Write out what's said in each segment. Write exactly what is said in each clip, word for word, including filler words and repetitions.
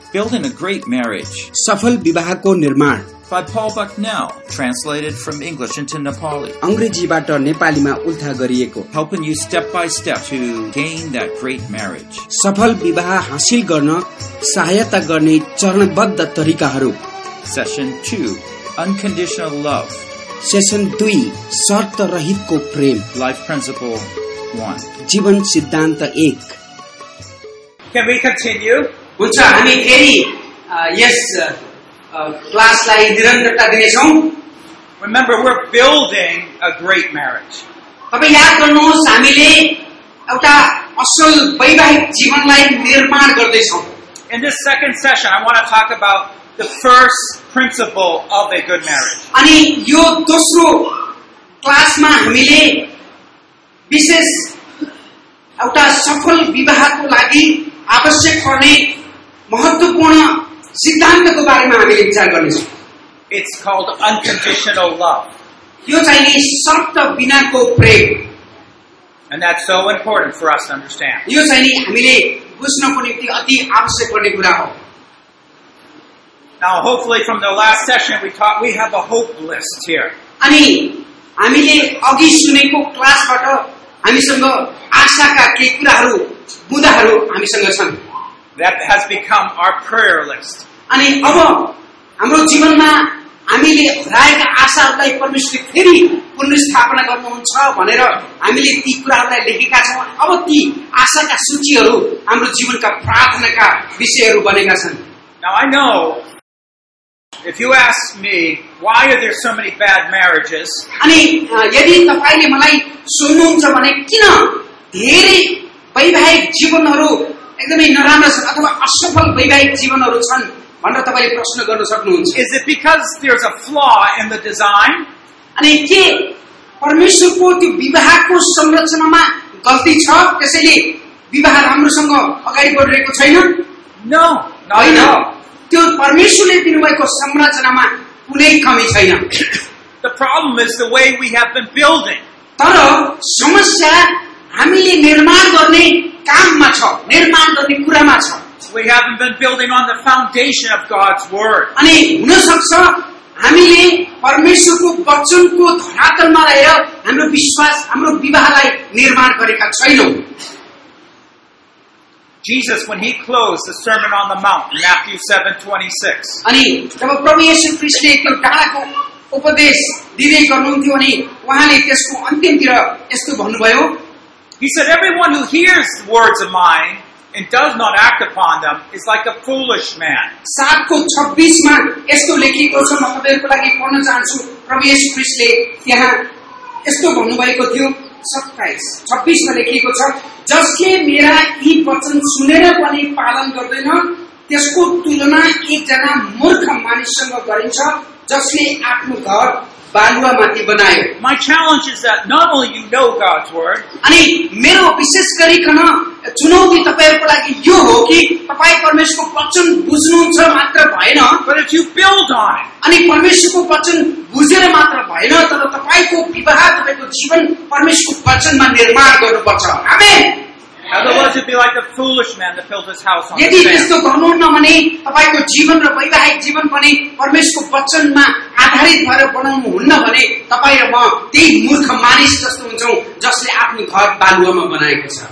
Building a Great Marriage. सफल विवाहको निर्माण. By Paul Bucknell, translated from English into Nepali. अंग्रेजीबाट नेपालीमा उल्था गरिएको. Helping you step by step to gain that great marriage. सफल विवाह हासिल गर्न सहायता गर्ने चरणबद्ध तरिकाहरू. Session two, Unconditional Love. Session दुई, शर्त रहितको प्रेम. Life Principle one. जीवन सिद्धान्त एक. Can we continue? हुन्छ हामी फेरि यस क्लासलाई निरन्तरता दिनेछौँ. Remember, we're building a great marriage. तपाईँ याद गर्नुहोस् हामीले एउटा असल वैवाहिक जीवनलाई निर्माण गर्दैछौँ. In this second session, I want to talk about the first principle of a good marriage. अनि यो दोस्रो क्लासमा हामीले विशेष एउटा सफल विवाहको लागि आवश्यक पर्ने महत्त्वपूर्ण सिद्धान्तको बारेमा हामीले विचार गर्नेछौँ. It's called unconditional love. यो चाहिँ नि शर्त बिनाको प्रेम. And that's so important for us to understand. यो चाहिँ नि हामीले बुझ्नको निम्ति अति आवश्यक पर्ने कुरा हो. Now, hopefully from the last session we taught, we have a hope list here. अनि हामीले अघि सुनेको क्लासबाट हामीसँग आशाका केही कुराहरू मुद्दाहरू हामीसँग छन्. That has become our prayer list. अनि अब हाम्रो जीवनमा हामीले हराएका आशाहरूलाई परमेश्वरले फेरि पुनर्स्थापना गर्नुहुन्छ भनेर हामीले ती कुराहरूलाई लेखेका छौँ. अब ती आशाका सूचीहरू हाम्रो जीवनका प्रार्थनाका विषयहरू बनेका छन्. Now I know if you ask me why are there so many bad marriages, अनि यदि तपाईले मलाई सोध्नुहुन्छ भने किन धेरै वैवाहिक जीवनहरू एकदमै नराम्रा छन् अथवा असफल वैवाहिक जीवनहरू छन् भनेर तपाईले प्रश्न गर्न सक्नुहुन्छ. is it because there's a flaw in the design? अनि के परमेश्वरको त्यो विवाहको संरचनामा गल्ती छ त्यसैले विवाह राम्रोसँग अगाडि बढिरहेको छैन? No, not at all. त्यो परमेश्वरले दिनुभएको संरचनामा कुनै कमी छैन. The problem is the way we have been building. तर समस्या हामीले निर्माण गर्ने काममा छ, निर्माण गर्ने कुरामा छ. We haven't been building on the foundation of God's word. अनि हुन सक्छ हामीले परमेश्वरको वचनको धरातलमा रहेर हाम्रो विश्वास हाम्रो विवाहलाई निर्माण गरेका छैनौं. Jesus, when he closed the Sermon on the Mount in Matthew seven twenty-six, अनि जब प्रभु येशू ख्रीष्टले त्यो डाँडाको उपदेश दिँदै गर्नुहुन्थ्यो अनि उहाँले त्यसको अन्तिमतिर यस्तो भन्नुभयो. he said, everyone who hears the words of mine and does not act upon them is like a foolish man. सात को छब्बीस मा यस्तो लेखिएको छ. म तपाईहरुको लागि पढ्न चाहन्छु. प्रभु येशू ख्रीष्टले त्यहाँ यस्तो भन्नुभएको थियो. सत्ताइस छब्बीस मा लेखिएको छ, जसले मेरा यी वचन सुनेर पनि पालन गर्दैन त्यसको तुलना एकजना मूर्ख मानिससँग गरिन्छ जसले आफ्नो घर बालुवामाथि बनायो. My challenge is that not only you know God's word, अनि मेरो विशेष गरिकन चुनौती तपाईहरुको लागि यो हो कि तपाई परमेश्वरको वचन बुझ्नुहुन्छ मात्र भएन, but if you build on it, अनि परमेश्वरको वचन बुझेर मात्र भएन तर तपाईको विवाह तपाईको जीवन परमेश्वरको वचनमा निर्माण गर्नुपर्छ. आमेन. Otherwise it'd be like a foolish man that built his house on the यदि sand. त्यस्तो गर्नुहुन्न भने तपाईको जीवन र वैवाहिक जीवन पनि परमेश्वरको वचनमा आधारित भएर बनाउनु हुन्न भने तपाई र म त्यही मूर्ख मानिस जस्तो हुन्छौं जसले आफ्नो घर बालुवामा बनाएको छ.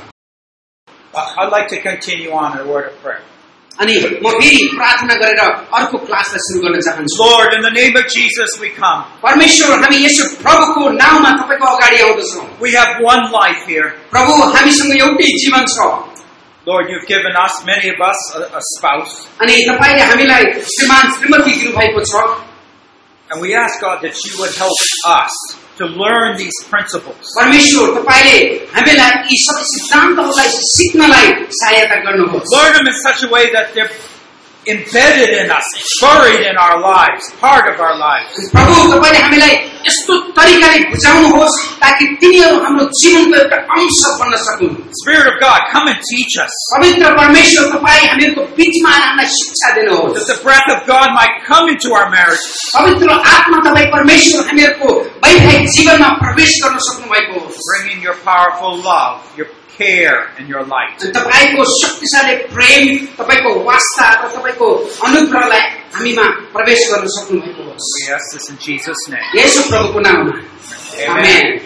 I'd like to continue on in a word of prayer. अनि म फेरि प्रार्थना गरेर अर्को क्लासलाई सुरु गर्न चाहन्छु. Lord, in the name of Jesus we come. परमेश्वर हामी येशू प्रभुको नाममा तपाईको अगाडि आउँदछौं. We have one life here. प्रभु हामीसँग एउटै जीवन छ. Lord, you've given us, many of us, a, a spouse. अनि तपाईले हामीलाई श्रीमान श्रीमती दिनुभएको छ. And we ask God that you would help us to learn these principles. परमेश्वर तपाईले हामीलाई यी सबै सिद्धान्तहरूलाई सिक्नलाई सहायता गर्नुहोस्. Learn them in such a way that they're embedded in us, buried in our lives, part of our lives. प्रभु तपाईले हामीलाई यस्तो तरिकाले बुझाउनुहोस् ताकि तिनीहरू हाम्रो जीवनको एउटा अंश बन्न सकुन्. Spirit of God, come and teach us. पवित्र परमेश्वर तपाईले हामीहरूको बीचमा आएर हामीलाई शिक्षा दिनुहोस्. That the breath of God might come into our marriage. पवित्र आत्मा तपाई परमेश्वर हामीहरूको वैवाहिक जीवनमा प्रवेश गर्न सक्नु भएको होस्. Bringing your powerful love, your care and your light. तपाईको शक्तिशाली प्रेम, तपाईको वास्ता र तपाईको अनुग्रहलाई हामीमा प्रवेश गर्न सक्नु भएको होस्. We ask this in Jesus' name. येशू प्रभुको नाममा. आमेन.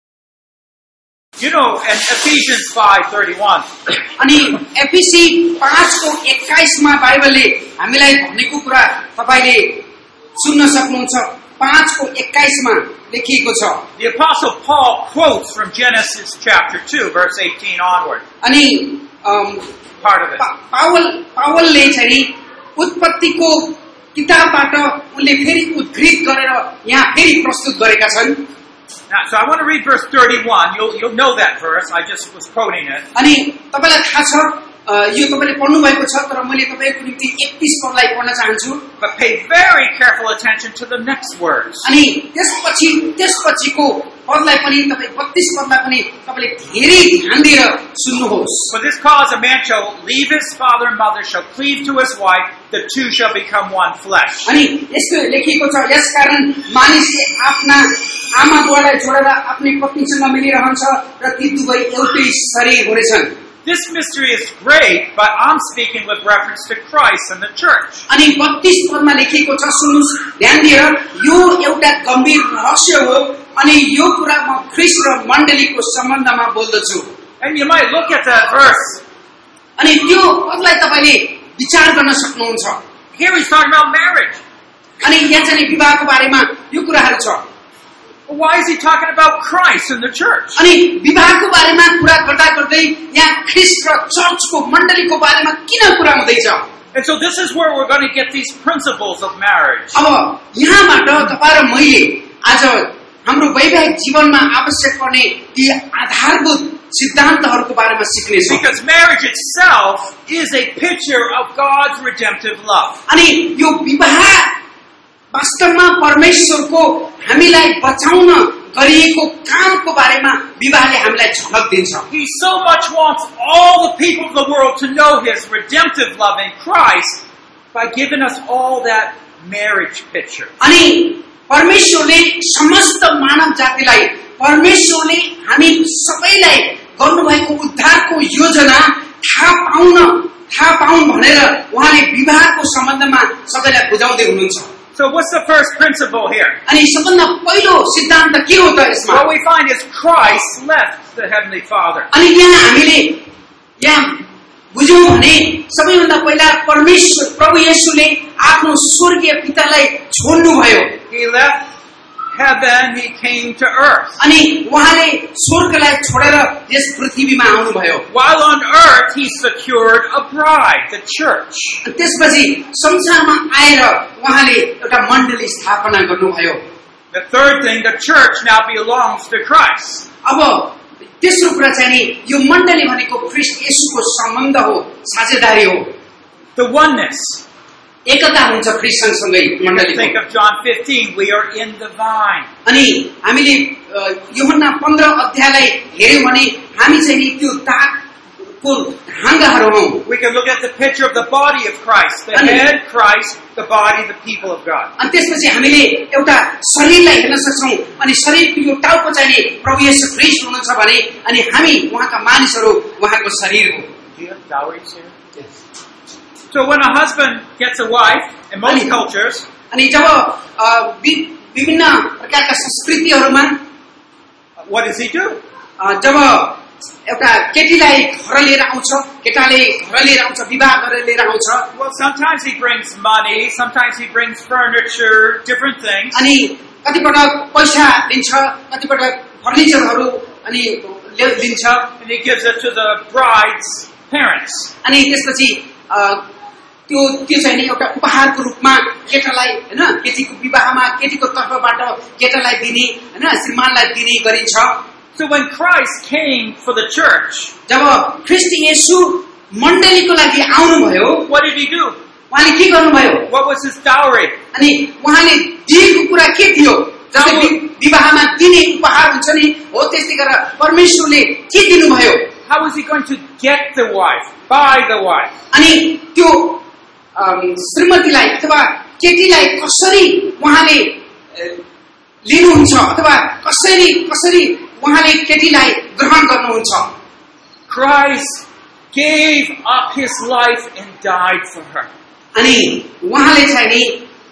You know, in Ephesians five thirty-one, अनि एफिसी पाँच को एक्काइस मा बाइबलले हामीलाई भनेको कुरा तपाईले सुन्न सक्नुहुन्छ. पाँच को एक्काइस मा लेखिएको छ. the Apostle Paul quotes from Genesis chapter two, verse eighteen onward. अनि Part of it. पावल पावलले चाहिँ उत्पत्तिको किताबबाट उनले फेरि उद्धृत गरेर यहाँ फेरि प्रस्तुत गरेका छन्. Now, so I want to read verse thirty-one. You'll you'll know that verse. I just was quoting it. अनि तपाईलाई थाहा छ यो तपाईले पढ्नु भएको छ, तर मैले तपाईको निम्ति एकतीस पदलाई पढ्न चाहन्छु. But pay very careful attention to the next words. अनि त्यसपछि त्यसपछिको पदलाई पनि तपाई बत्तीस पदलाई पनि तपाईले धेरै ध्यान दिएर सुन्नुहोस्. For this cause a man shall leave his father and mother, shall cleave to his wife, the two shall become one flesh. अनि यस्तो लेखिएको छ, यसकारण मानिसले आफ्ना आमा बुवालाई छोडेर आफ्नी पत्नीसँग मिलिरहन्छ र ती दुवै एउटै शरीर हुनेछन्. This mystery is great, but I'm speaking with reference to Christ and the church. अनि बत्तीस पदमा लेखिएको छ, सुन्नुस् ध्यान दिएर, यो एउटा गम्भीर रहस्य हो अनि यो कुरा म ख्रीष्ट र मण्डलीको सम्बन्धमा बोल्दछु. And you might look at that verse. अनि त्यो पदलाई तपाईले विचार गर्न सक्नुहुन्छ. Here he's talking about marriage. अनि यहाँ चाहिँ विवाहको बारेमा यो कुराहरू छ. Why is he talking about Christ and the church? अनि विवाहको बारेमा कुरा गर्दा गर्दै यहाँ ख्रीष्ट र चर्चको मण्डलीको बारेमा किन कुरा हुँदैछ? And so this is where we're going to get these principles of marriage. अब यहाँबाट तपाईं र मैले आज हाम्रो वैवाहिक जीवनमा आवश्यक पर्ने ती आधारभूत सिद्धान्तहरूको बारेमा सिक्ने छौं. Because marriage itself is a picture of God's redemptive love. अनि यो विवाह वास्तवमा परमेश्वरको हामीलाई बचाउन गरिएको कामको बारेमा विवाहले हामीलाई झलक दिन्छ. He so much wants all the people of the world to know his redemptive love in Christ by giving us all that marriage picture. अनि परमेश्वरले समस्त मानव जातिलाई, परमेश्वरले हामी सबैलाई गर्नुभएको उद्धारको योजना थाहा पाउन थाहा पाउन भनेर उहाँले विवाहको सम्बन्धमा सबैलाई बुझाउँदै हुनुहुन्छ. So what's the first principle here? अनि सबभन्दा पहिलो सिद्धान्त के हो त यसमा? What we find is Christ left the Heavenly Father. अनि यहाँ हामीले यहाँ बुझ्यौं भने सबैभन्दा पहिला परमेश्वर प्रभु येशूले आफ्नो स्वर्गीय पितालाई छोड्नु भयो. He left heaven, he came to earth. अनि उहाँले स्वर्गलाई छोडेर यस पृथ्वीमा आउनु भयो. While on earth, he secured a bride, the church. त्यसपछि संसारमा आएर उहाँले एउटा मण्डली स्थापना गर्नुभयो. The third thing, the church now belongs to Christ. अब तेस्रो कुरा चाहिँ नि यो मण्डली भनेको ख्रीष्ट येशूको सम्बन्ध हो, साझेदारी हो. The oneness. एकता हुन्छ ख्रीष्टसँगै मण्डलीको. Think of John fifteen, we are in the vine. अनि हामीले यूहन्ना पन्ध्र अध्यायलाई हेर्यौं भने हामी चाहिँ नि त्यो दागको हाँगाहरू हौं. We can look at the picture of the body of Christ, the head Christ, the body the people of God. अनि त्यसपछि हामीले एउटा शरीरलाई हेर्न सक्छौं अनि शरीरको यो टाउको चाहिँ नि प्रभु येशू ख्रीष्ट हुनुहुन्छ भने अनि हामी उहाँका मानिसहरू उहाँको शरीर हो. Do you have dowries here? Yes. So when a husband gets a wife in most cultures, अनि जब विभिन्न प्रकारका संस्कृतिहरूमा what does he do? जब एउटा केटीलाई घर लिएर आउँछ, केटाले घर लिएर आउँछ, विवाह गरेर लिएर आउँछ. Well, sometimes he brings money, sometimes he brings furniture, different things. अनि कतिपटक पैसा लिन्छ, कतिपटक फर्निचरहरू अनि लिन्छ. And he gives it to the bride's parents. अनि त्यसपछि त्यो त्यो चाहिँ नि एउटा उपहारको रूपमा केटालाई हैन केटीको विवाहमा केटीको तर्फबाट केटालाई दिने हैन श्रीमानलाई दिने गरिन्छ. So when Christ came for the church, जब ख्रीष्ट येशू मण्डलीको लागि आउनुभयो, what did he do? उहाँले के गर्नुभयो? What was his dowry? अनि उहाँले दिएको कुरा के थियो? जस्तै विवाहमा दिने उपहार हुन्छ नि, हो त्यस्तै गरेर परमेश्वरले के दिनुभयो? How was he going to get the wife, buy the wife? अनि त्यो श्रीमतीलाई अथवा केटीलाई कसरी उहाँले लिनुहुन्छ अथवा कसरी कसरी उहाँले केटीलाई ग्रहण गर्नुहुन्छ? Christ gave up his life and died for her. अनि उहाँले चाहिँ नि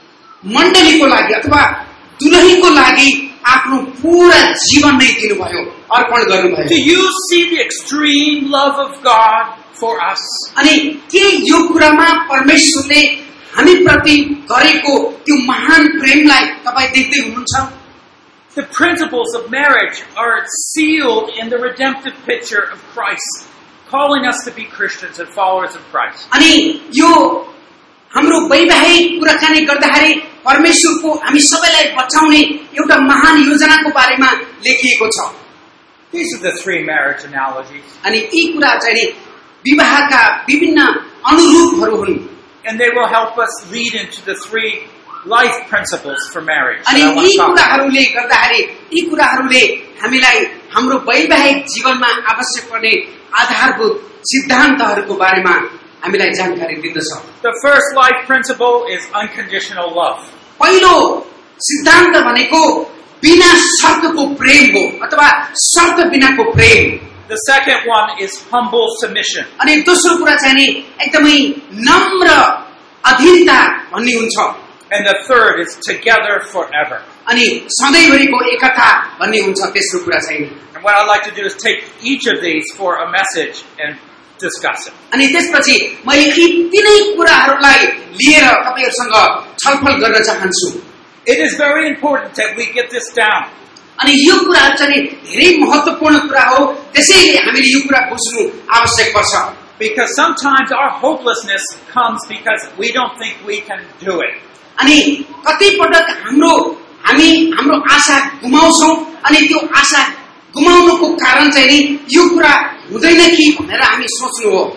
मण्डलीको लागि अथवा दुलहीको लागि आफ्नो पूरा जीवन नै दिनुभयो, अर्पण गर्नुभयो। Do you see the extreme love of God for us? अनि के यो कुरामा परमेश्वरले हामी प्रति गरेको त्यो महान प्रेमलाई तपाई देख्दै हुनुहुन्छ? The principles of marriage are sealed in the redemptive picture of Christ, calling us to be Christians and followers of Christ. अनि यो हाम्रो वैवाहिक कुराकानी गर्दाखेरि परमेश्वरको हामी सबैलाई बचाउने एउटा महान योजनाको बारेमा लेखिएको छ। These are the three marriage analogies. अनि यी कुरा चाहिँ नि विवाहका विभिन्न अनुरूपहरू हुन्। And they will help us lead into the three life principles for marriage. अनि यी कुराहरूले गर्दाखेरि यी कुराहरूले हामीलाई हाम्रो वैवाहिक जीवनमा आवश्यक पर्ने आधारभूत सिद्धान्तहरूको बारेमा हामीलाई जानकारी दिँदछ। The first life principle is unconditional love. पहिलो सिद्धान्त भनेको बिना शर्तको प्रेम हो अथवा शर्त बिनाको प्रेम। The second one is humble submission. अनि दोस्रो कुरा चाहिँ नि एकदमै नम्र अधीनता भन्ने हुन्छ। And the third is together forever. अनि सधैँभरिको एकता भन्ने हुन्छ तेस्रो कुरा चाहिँ नि। And what I'd like to do is take each of these for a message and discuss it. अनि त्यसपछि मैले यी तीनै कुराहरूलाई लिएर तपाईहरुसँग छलफल गर्न चाहन्छु। It is very important that we get this down. अनि यो कुरा चाहिँ धेरै महत्त्वपूर्ण कुरा हो, त्यसैले हामीले यो कुरा बुझ्नु आवश्यक पर्छ। Because sometimes our hopelessness comes because we don't think we can do it. अनि कति पटक हाम्रो हामी हाम्रो आशा गुमाउँछौं अनि त्यो आशा गुमाउनुको कारण चाहिँ नि यो कुरा हुँदैन कि भनेर हामी सोच्नु हो।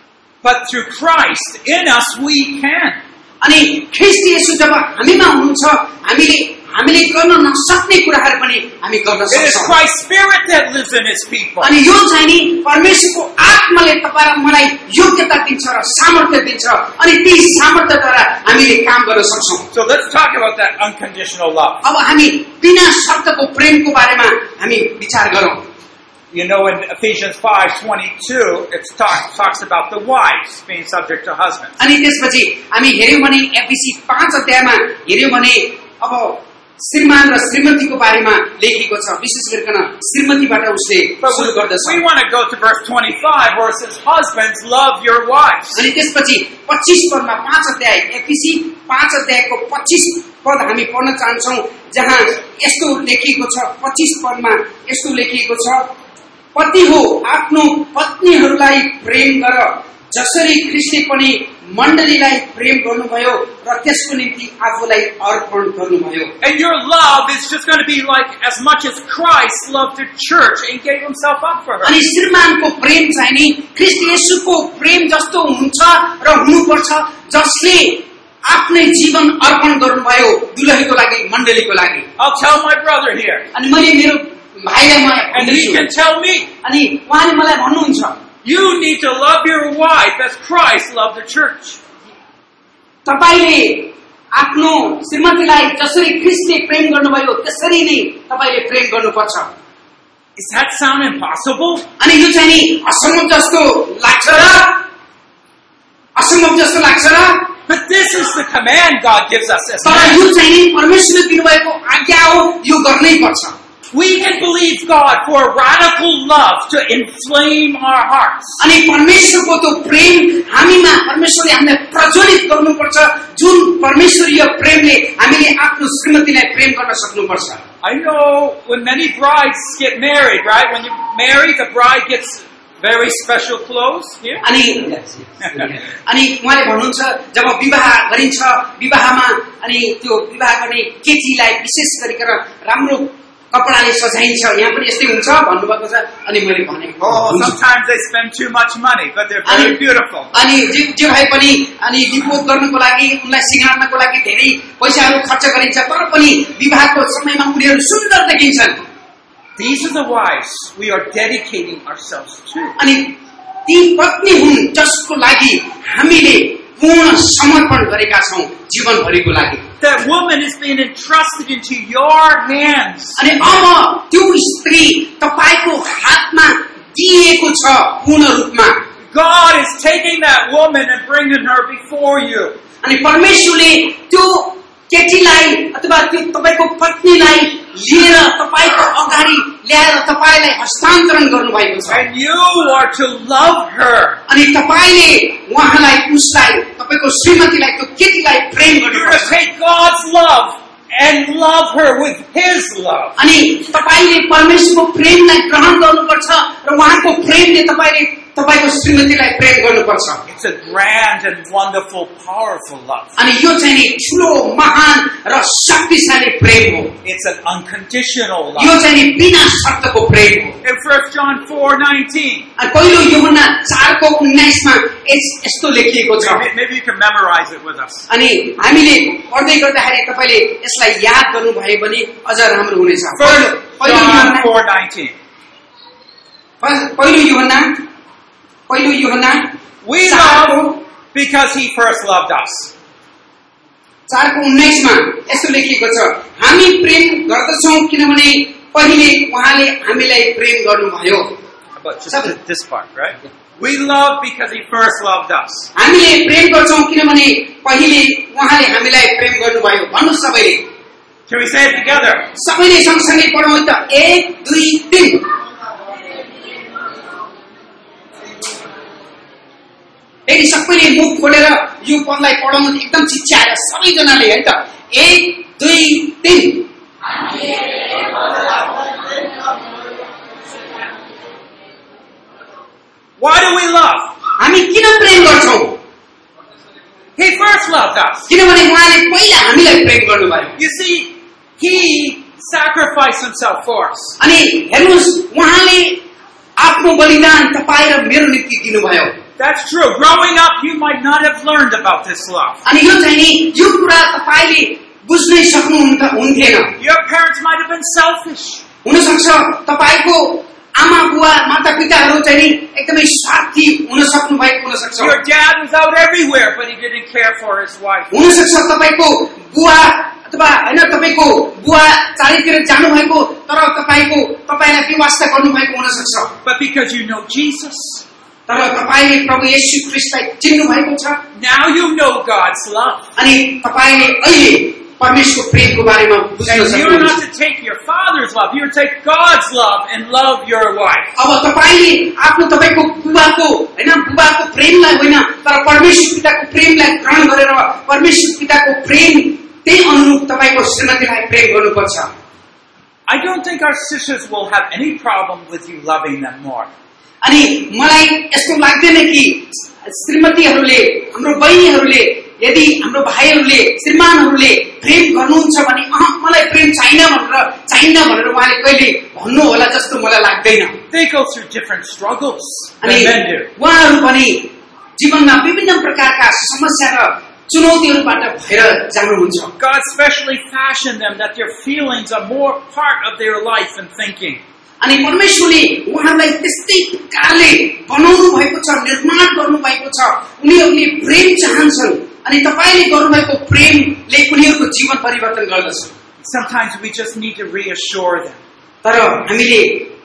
But through Christ in us we can. अनि ख्रीष्ट येशू जब हामीमा हुनुहुन्छ हामीले हामीले गर्न नसक्ने कुराहरू पनि हामी गर्न सक्छौं। It is Christ's spirit that lives in his people. अनि यो चाहिँ नि परमेश्वरको आत्माले तपाईँ र मलाई योग्यता दिन्छ र सामर्थ्य दिन्छ अनि ती सामर्थ्यद्वारा हामीले काम गर्न सक्छौं। So let's talk about that unconditional love. अब हामी बिना शर्तको प्रेमको बारेमा हामी विचार गरौँ। You know, in Ephesians five twenty-two, it talk, talks about the wives being subject to husbands. अनि त्यसपछि हामी हेर्यौं भने एफएसी पाँच अध्यायमा हेर्यौं भने अब श्रीमान र श्रीमतीको बारेमा लेखिएको छ, विशेष गरिकन श्रीमतीबाट उसले सुरु गर्दछ। We want to go to verse twenty-five where it says, "Husbands, love your wives." अनि त्यसपछि पच्चीस पदमा पाँच अध्याय एफएसी पाँच अध्यायको पच्चीस पद हामी पढ्न चाहन्छौं, जहाँ यस्तो लेखिएको छ। पच्चीस पदमा यस्तो लेखिएको छ, पति हो आफ्नो पत्नीहरूलाई प्रेम गर जसरी ख्रीष्टले पनि मण्डलीलाई प्रेम गर्नुभयो र त्यसको निम्ति आफूलाई अर्पण गर्नुभयो। And your love is just going to be like as much as Christ loved the church and gave himself up for her. अनि श्रीमानको प्रेम चाहिँ नि ख्रीष्ट येशूको प्रेम जस्तो हुन्छ र हुनुपर्छ, जसले आफ्नै जीवन अर्पण गर्नुभयो दुलहीको लागि, मण्डलीको लागि। I'll tell my brother here. अनि मैले मेरो भाइलाई म And he can tell me. अनि उहाँले मलाई भन्नुहुन्छ, You need to love your wife as Christ loved the church. तपाईले आफ्नो श्रीमतीलाई जसरी ख्रीष्टले प्रेम गर्नुभयो त्यसरी नै तपाईले प्रेम गर्नुपर्छ। Does that sound impossible? अनि यो चाहिँ नि असम्भव जस्तो लाग्छ र असम्भव जस्तो लाग्छ र But this is the command God gives us as तर men. यो चाहिँ नि परमेश्वरले दिनुभएको आज्ञा हो, यो गर्नै पर्छ। We can believe God for radical love to inflame our hearts. अनि परमेश्वरको त्यो प्रेम हामीमा परमेश्वरले हामीलाई प्रज्वलित गर्नुपर्छ, जुन परमेश्वरीय प्रेमले हामीले आफ्नो श्रीमतीलाई प्रेम गर्न सक्नुपर्छ। I know when many brides get married, right? When you marry, the bride gets very special clothes here. अनि अनि उहाँले भन्नुहुन्छ जब विवाह गरिन्छ, विवाहमा अनि त्यो विवाह गर्ने केटीलाई विशेष गरिकन राम्रो कपडाले सजाइन्छ, यहाँ पनि यस्तै हुन्छ भन्नुभएको छ। अनि मैले भने Oh, sometimes they spend too much money, but they're very beautiful. अनि जे जे भए पनि अनि लिपोत गर्नको लागि उनलाई सिंगार्नको लागि धेरै पैसाहरू खर्च गरिन्छ, तर पनि विवाहको समयमा उनीहरू सुन्दर देखिन्छन्। These are the wives we are dedicating ourselves to. अनि ती पत्नी हुन् जसको लागि हामीले पूर्ण समर्पण गरेका छौं जीवनभरिको लागि। That woman is being entrusted into your hands. अनि अब त्यो स्त्री तपाईको हातमा दिएको छ पूर्ण रूपमा। God is taking that woman and bringing her before you. अनि परमेश्वरले त्यो केटीलाई अथवा त्यो तपाईको पत्नीलाई लिएर तपाईको अगाडि ल्याएर तपाईलाई हस्तान्तरण गर्नुभएको छ। And you are to love her. अनि तपाईले उहाँलाई उसलाई तपाईको श्रीमतीलाई त्यो केटीलाई प्रेम You're to गर्नुपर्छ। take God's love and love her with His love. अनि तपाईले परमेश्वरको प्रेमलाई ग्रहण गर्नुपर्छ र उहाँको प्रेमले तपाईले तपाईको श्रीमतीलाई प्रेम गर्नुपर्छ। It's a grand and wonderful, powerful love. अनि यो चाहिँ नि ठुलो महान र शक्तिशाली प्रेम हो। It's an unconditional यो love. चाहिँ नि बिना शर्तको प्रेम हो। In First John four nineteen, अनि पहिलो यूहन्ना चार को उन्नाइस मा यस्तो लेखिएको छ। maybe, maybe you can memorize it with us. अनि हामीले पढ्दै गर्दाखेरि तपाईले यसलाई याद गर्नुभयो भने अझ राम्रो हुनेछ। First पहिलो John यूहन्ना four nineteen. पहिलो यूहन्ना पहिलो यूहन्ना We चारको love because He first loved us. चारको उन्नाइस मा यस्तो लेखिएको छ, हामी प्रेम गर्दछौं किनभने पहिले उहाँले हामीलाई प्रेम गर्नुभयो। How about just this, this part, right? We love because He first loved us. हामीले प्रेम गर्छौं किनभने पहिले उहाँले हामीलाई प्रेम गर्नुभयो। भन्नु सबैले, Can we say it together? सबैले सँगसँगै पढौँ त। एक दुई तीन। फेरि सबैले मुख खोलेर यो पदलाई पढाउनु एकदम चिच्याएर सबैजनाले है त। एक दुई तीन। Why do we love? हामी किन प्रेम गर्छौं? He first loved us. किनभने उहाँले पहिला हामीलाई प्रेम गर्नुभयो। You see, He sacrificed Himself for us. अनि हेर्नुस्, उहाँले आफ्नो बलिदान तपाईँ र मेरो निम्ति दिनुभयो। That's true. Growing up, you might not have learned about this love. अनि यो चाहिँ नि यो कुरा तपाईले बुझ्नै सक्नु हुन्थेन। Your parents might have been selfish. हुन सक्छ तपाईको आमा बुवा मातापिताहरू चाहिँ नि एकदमै स्वार्थी हुन सक्नु भएको हुन सक्छ। Your dad was out everywhere, but he didn't care for his wife. हुन सक्छ तपाईको बुवा अथवा हैन तपाईको बुवा चारैतिर जानु भएको तर तपाईको तपाईलाई व्यवस्था गर्नु भएको हुन सक्छ। But because you know Jesus, तर तपाईले प्रभु येशू ख्रीष्टलाई चिन्नु भएको छ। now you know God's love. अनि तपाईले अहिले परमेश्वरको प्रेमको बारेमा बुझ्न And you're not सक्नुहुन्छ। to take your father's love. You're to take God's love and love your wife. अब तपाईले आफ्नो तपाईको बुबाको हैन बुबाको प्रेमलाई होइन तर परमेश्वर पिताको प्रेमलाई ग्रहण गरेर परमेश्वर पिताको प्रेम त्यही अनुरूप तपाईको श्रीमतीलाई प्रेम गर्नुपर्छ। I don't think our sisters will have any problem with you loving them more. अनि मलाई यस्तो लाग्दैन कि श्रीमतीहरूले हाम्रो बहिनीहरूले यदि हाम्रो भाइहरूले श्रीमानहरूले प्रेम गर्नुहुन्छ भने अह मलाई प्रेम छैन भनेर छैन भनेर उहाँले कहिले भन्नु होला जस्तो मलाई लाग्दैन। They go through different struggles अनि than men do. उहाँहरू पनि जीवनमा विभिन्न प्रकारका समस्या र चुनौतीहरूबाट भएर जानुहुन्छ। God specially fashioned them that their feelings are more part of their life and thinking. अनि परमेश्वरले उहाँलाई त्यस्तै प्रकारले बनाउनु भएको छ, निर्माण गर्नु भएको छ। उनीहरूले प्रेम चाहन्छन् अनि तपाईले गर्नुभएको प्रेमले उनीहरूको जीवन परिवर्तन गर्दछ। Sometimes we just need to reassure them. तर हामीले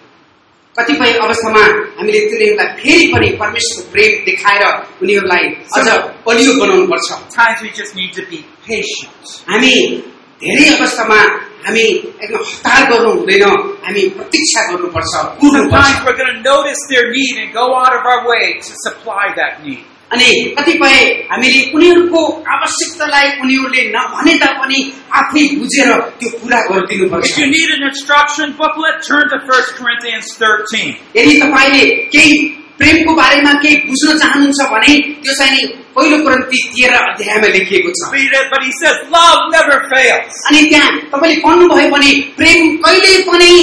कतिपय अवस्थामा हामीले तिनीहरूलाई फेरि पनि परमेश्वरको प्रेम देखाएर उनीहरूलाई अझ बलियो बनाउनु पर्छ। Sometimes we just need to be patient. हामी धेरै अवस्थामा हामी एकदम हतार गर्नु हुँदैन, हामी प्रतीक्षा गर्नुपर्छ, कुर्नुपर्छ। Sometimes we're going to notice their need and go out of our way to supply that need. अनि कतिपय हामीले उनीहरूको आवश्यकतालाई उनीहरूले नभने तापनि आफै बुझेर त्यो पूरा गरिदिनु पर्छ। If you need an instruction booklet, turn to First Corinthians thirteen. यदि तपाईले केही प्रेमको बारेमा केही बुझ्न चाहनुहुन्छ भने त्यो चाहिँ नि पहिलो कोरिन्थी तेह्र अध्यायमा लेखिएको छ। Read it, but he says love never fails. अनि त्यहाँ तपाईले पढ्नुभयो भने प्रेम कहिले पनि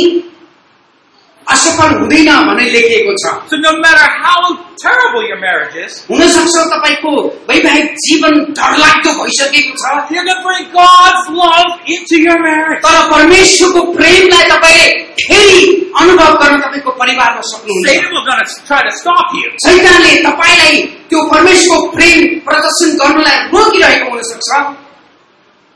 असफल हुँदैन भनेर लेखिएको छ। So no matter how terrible your marriage is, हुन सक्छ तपाईको वैवाहिक जीवन डरलाग्दो भइसकेको छ, you're going to bring God's love into your marriage. तर परमेश्वरको प्रेमलाई तपाईले फेरि अनुभव गर्न तपाईको परिवारमा सक्नुहुन्छ। Satan will going to try to stop you. शैतानले तपाईलाई त्यो परमेश्वरको प्रेम प्रदर्शन गर्नलाई रोकिरहेको हुन सक्छ।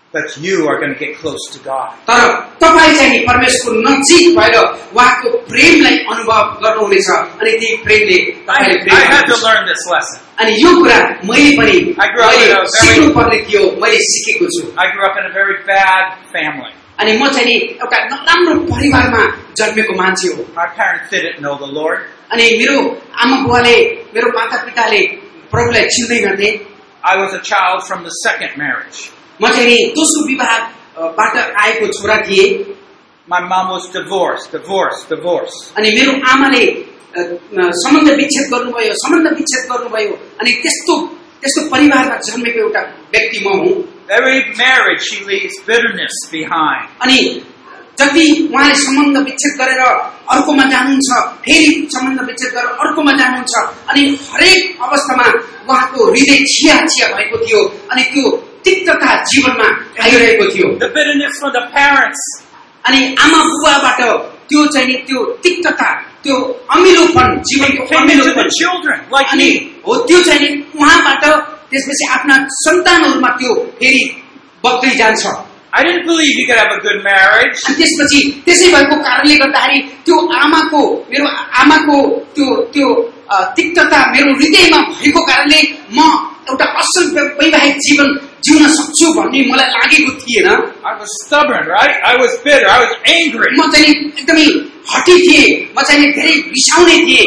But you are going to get close to God. तर तपाईँ चाहिँ नि परमेश्वरको नजिक भएर उहाँको प्रेमलाई अनुभव गर्नुहुनेछ अनि त्यही प्रेमले I, तपाईले I प्रेम had to गर्नुहुन्छ। learn this lesson. अनि यो कुरा मैले पनि I grew up in a मैले very- सिक्नु पर्ने थियो, मैले सिकेको छु। I grew up in a very bad family. अनि म चाहिँ नि एउटा नराम्रो परिवारमा जन्मेको मान्छे हो। My parents didn't know the Lord. अनि मेरो आमा बुवाले मेरो माता पिताले प्रभुलाई चिन्दै गर्थे। I was a child from the second marriage. म चाहिँ नि दोस्रो विवाहबाट आएको छोरा थिएँ। My mom was divorced, divorced, divorced. अनि मेरो आमाले अ, अ, सम्बन्ध विच्छेद गर्नुभयो, सम्बन्ध विच्छेद गर्नुभयो। अनि त्यस्तो त्यस्तो परिवारमा जन्मेको एउटा व्यक्ति म हुँ। Every marriage she leaves bitterness behind. अनि जति उहाँले सम्बन्ध विच्छेद गरेर अर्कोमा जानुहुन्छ, फेरि सम्बन्ध विच्छेद गरेर अर्कोमा जानुहुन्छ, अनि हरेक अवस्थामा उहाँको हृदय छिया छिया भएको थियो अनि त्यो तिक्तता जीवनमा आइरहेको थियो। The bitterness from the parents. अनि आमा बुवाबाट त्यो चाहिँ नि त्यो तिक्तता, त्यो अमिलोपन, जीवनको Came into अमिलोपन the children, like अनि me. हो त्यो चाहिँ नि उहाँबाट त्यसपछि आफ्ना सन्तानहरूमा त्यो फेरि बग्दै जान्छ। I didn't believe you could have a good marriage. अनि त्यसपछि त्यसै भएको कारणले गर्दाखेरि त्यो आमाको मेरो आमाको त्यो त्यो अ, तिक्तता मेरो हृदयमा भएको कारणले म एउटा असल वैवाहिक जीवन जिउन सक्छु भन्ने मलाई लागेको थिएन। I was stubborn, right? I was bitter. I was angry. म चाहिँ नि एकदमै हठी थिएँ, म चाहिँ नि धेरै रिसाउने थिएँ।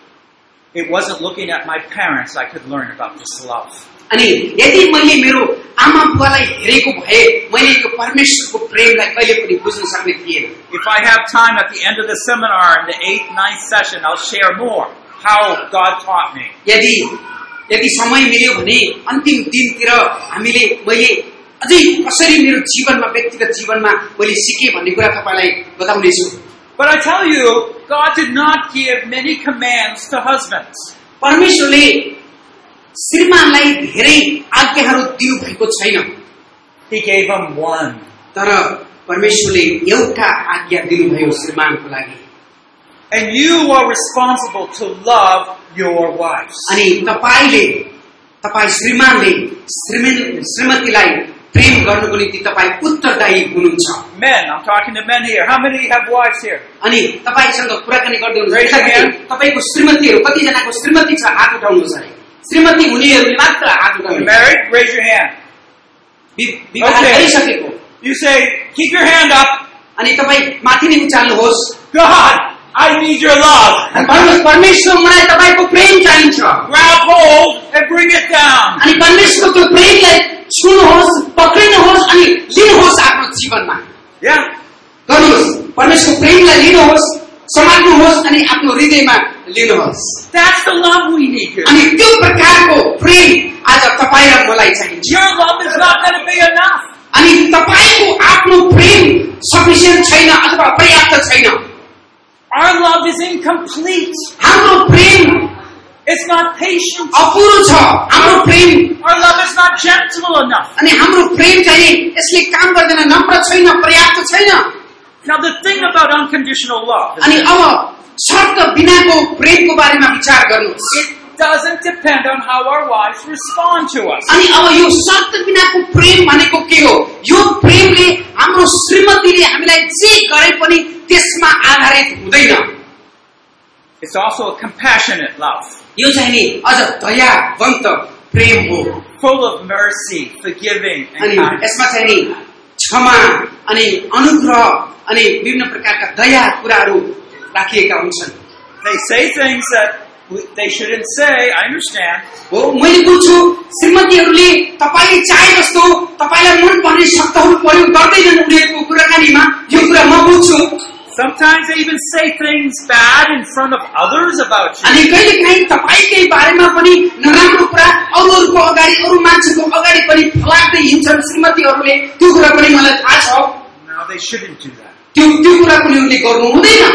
It wasn't looking at my parents I could learn about this love. अनि यदि मैले मेरो आमा बुवालाई हेरेको भए मैले यो परमेश्वरको प्रेमलाई कहिले पनि बुझ्न सक्ने थिएन। If I have time at the end of the seminar in the eighth, ninth session, I'll share more how God taught me. यदि यदि समय मिल्यो भने अन्तिम दिनतिर हामीले मैले अझै कसरी मेरो जीवनमा व्यक्तिगत जीवनमा मैले सिकेँ भन्ने कुरा तपाईँलाई बताउनेछु। But I tell you, God did not give many commands to husbands. परमेश्वरले श्रीमानलाई धेरै आज्ञाहरू दिनु भएको छैन, He gave him one. तर परमेश्वरले एउटा आज्ञा दिनुभयो श्रीमानको लागि। And you are responsible to love your wives. अनि तपाईले तपाई श्रीमानले श्रीमती श्रीमतीलाई प्रेम गर्नुको निम्ति तपाई उत्तरदायी हुनुहुन्छ। Men, I'm talking to men here. How many have wives here? अनि तपाईसँग कुराकानी गर्दै Raise your hand. हुनुहुन्छ तपाईको श्रीमतीहरू कतिजनाको श्रीमती छ हात उठाउनुहोस् अरे। श्रीमती हुनेहरूले मात्र हात You उठाउनु। married? Raise your hand. वि- विवाह Okay. गरिसकेको You say, keep your hand up. अनि तपाई माथि नै उचाल्नुहोस्। God, I need your love. अनि भन्नुहोस् परमेश्वर मलाई तपाईको प्रेम चाहिन्छ। Grab hold and bring it down. अनि परमेश्वरको त्यो प्रेमलाई छुनुहोस्, पक्रिनुहोस् अनि लिनुहोस् आफ्नो जीवनमा। Yeah. गर्नुहोस् परमेश्वरको प्रेमलाई लिनुहोस्, समात्नुहोस् अनि आफ्नो हृदयमा लिनुहोस्। That's the love we need here. अनि त्यो प्रकारको प्रेम आज तपाईँ र मलाई चाहिन्छ। Your love is not going to be enough. अनि तपाईको आफ्नो प्रेम सफिसियन्ट छैन अथवा पर्याप्त छैन। Our love is incomplete. हाम्रो प्रेम It's not patient. अपुरो छ। हाम्रो प्रेम Our love is not gentle enough. अनि हाम्रो प्रेम चाहिँ यसले काम गर्दैन, नम्र छैन, पर्याप्त छैन। Now the thing about unconditional love is अनि अब शर्त बिनाको प्रेमको बारेमा विचार गर्नुहोस्। it doesn't depend on how our wives respond to us. अनि अब यो शर्त बिनाको प्रेम भनेको के हो? यो प्रेमले हाम्रो श्रीमतीले हामीलाई जे गरे पनि त्यसमा आधारित हुँदैन। It's also a compassionate love, यो चाहिँ नि अझ दयावन्त प्रेम हो। full of mercy, forgiving, and अनि kindness. यसमा चाहिँ नि क्षमा अनि अनुग्रह अनि विभिन्न प्रकारका दया कुराहरू राखिएका हुन्छन्। They say things that we- they shouldn't say, I understand. हो मैले बुझ्छु श्रीमतीहरूले तपाईले चाहे जस्तो तपाईलाई मन पर्ने शब्दहरू प्रयोग गर्दैनन् उनीहरूको कुराकानीमा, यो कुरा म बुझ्छु। Sometimes they even say things bad in front of others about you. अनि कहिलेकाहीँ तपाईकै बारेमा पनि नराम्रो कुरा अरूहरूको अगाडि अरू मान्छेको अगाडि पनि फलाक्दै हिँड्छन् श्रीमतीहरूले, त्यो कुरा पनि मलाई थाहा छ। No, they shouldn't do that. त्यो त्यो कुरा पनि उनले गर्नु हुँदैन।